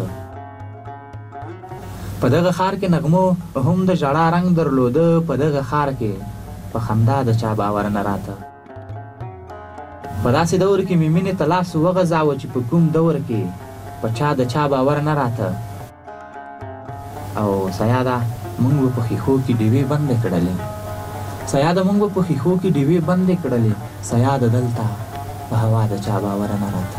په دغه ښار کې نغمو هم د ژړا رنګ درلوده، په دغه ښار کې په خندا د چا باور نه راته. په داسې دور کې مې مینې ته لاس وغځاوه چې په کوم دور کې په چا د چا باور نه راته. او سیاده موږ به په ښیښو کې ډیوې بندې کړلې، سیاده موږ به په ښیښو کې ډیوې بندې کړلې، سیاده دلته په هوا د چا باور نه راته.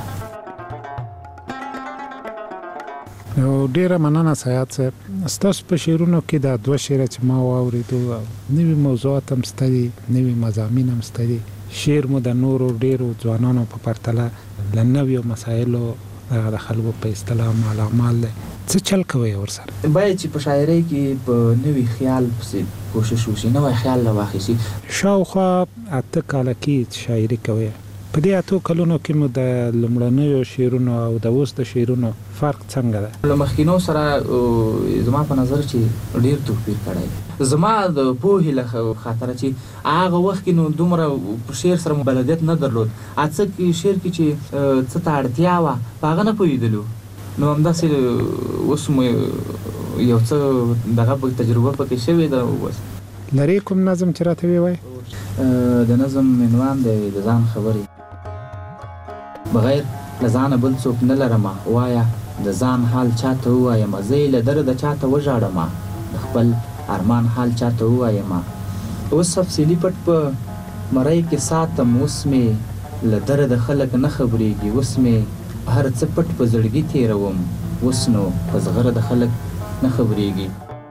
نو ډیره مننه سیاد صاحب، ستاسو په شعرونو کې دا دوه شعره چې ما واورېدو نوي موضوعات هم شته دي، نوي مضامین هم شته دي. شعر مو د نورو ډیرو ځوانانو په پرتله له نویو مسایلو دغه د خلکو په اصطلاح مالامال دی. څه چل کوئ ورسره؟ باید چې په شاعرۍ کې په نوي خیال پسې کوشش وشي، نوی خیال راواخیستي. شاوخوا اته کاله کې شاعري کوئ، په دې اتو کلونو کې مو د لومړنیو شعرونو او د اوس د شعرونو فرق څنګه ده؟ له مخکینو سره زما په نظر چې ډېر توپیر کړی. زما د پوهې له خاطره چې هغه وخت کې نو دومره په شعر سره بلدیت نه درلود، اڅه کې شعر کې چې څه ته اړتیا وه په هغه نه پوهېدلو. نو همداسې اوس مو یو څه دغه په تجربه پکې شوې ده. بس لرې کوم نظم چې راته ووایي؟ د نظم عنوان دی د ځان خبرې. بغیر له ځانه بل څوک نه لرمه، وایه د ځان حال چاته ووایم، زه یې له درده چاته وژاړمه، د خپل ارمان حال چاته ووایم. اوس تفصیلي پټ په مرۍ کې ساتم، اوس مې له درده خلک نه خبرېږي، اوس مې هر څه پټ په زړګي تېروم، اوس نو په زغره د خلک نه خبرېږي.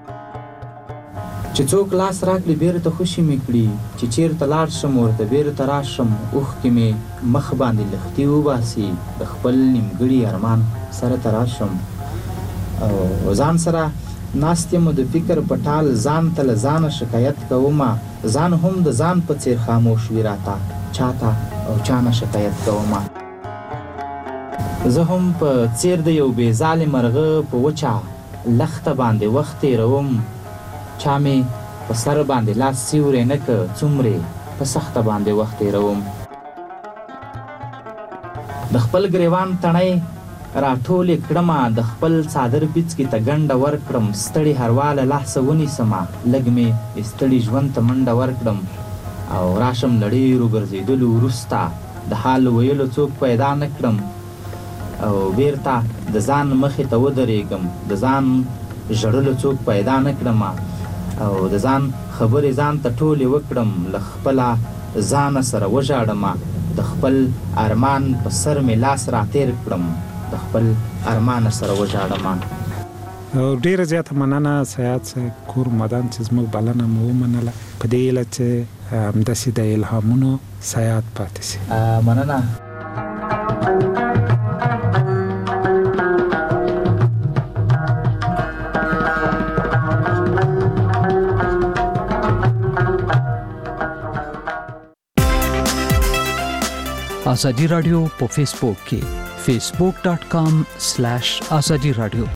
چې څوک لاس راکړي بیرته خوشي مې کړي، چې چیرته لاړ شم ورته بیرته راشم، اوښکې مې مخ باندې لښتي وباسي، د خپل نیمګړي ارمان سره ته راشم. او ځان سره ناستیم د فکر پټال ځان تل ځان شکایت کوم ځان هم د ځان په څیر خاموش وی راته چاته او چانه شکایت کوم زه هم په څیر د یو بې ظالم مرغه په وچا لخته باندې وخت تیروم چا مې په سر باندې لاس سیوری نه که څومرې په سخته باندې وخت تیروم د خپل ګریوان تڼۍ راټولې کړمه د خپل څادر پیڅکې ته ګنډه ورکړم ستړي هرواله لحظه ونیسمه لږ مې ستړي ژوند ته منډه ورکړم او راشم له ډېرو ګرځېدلو وروسته د حال ویلو څوک پیدا نه کړم او بیرته د ځان مخې ته ودرېږم د ځان ژړلو څوک پیدا نه کړم او د ځان خبرې ځان ته ټولې وکړم له خپله ځانه سره وژاړم د خپل ارمان په سر مې لاس راتېر کړم د خپل ارمان سره وژاړم او ډیره زیاته مننه سیاد صاحب کور مدان چې زموږ بلنه مو ومنله په دې هیله چې همداسې د الهامونو سیاد پاتې شي مننه ازادي رادیو په فیسبوک کې facebook dot com slash azadi radio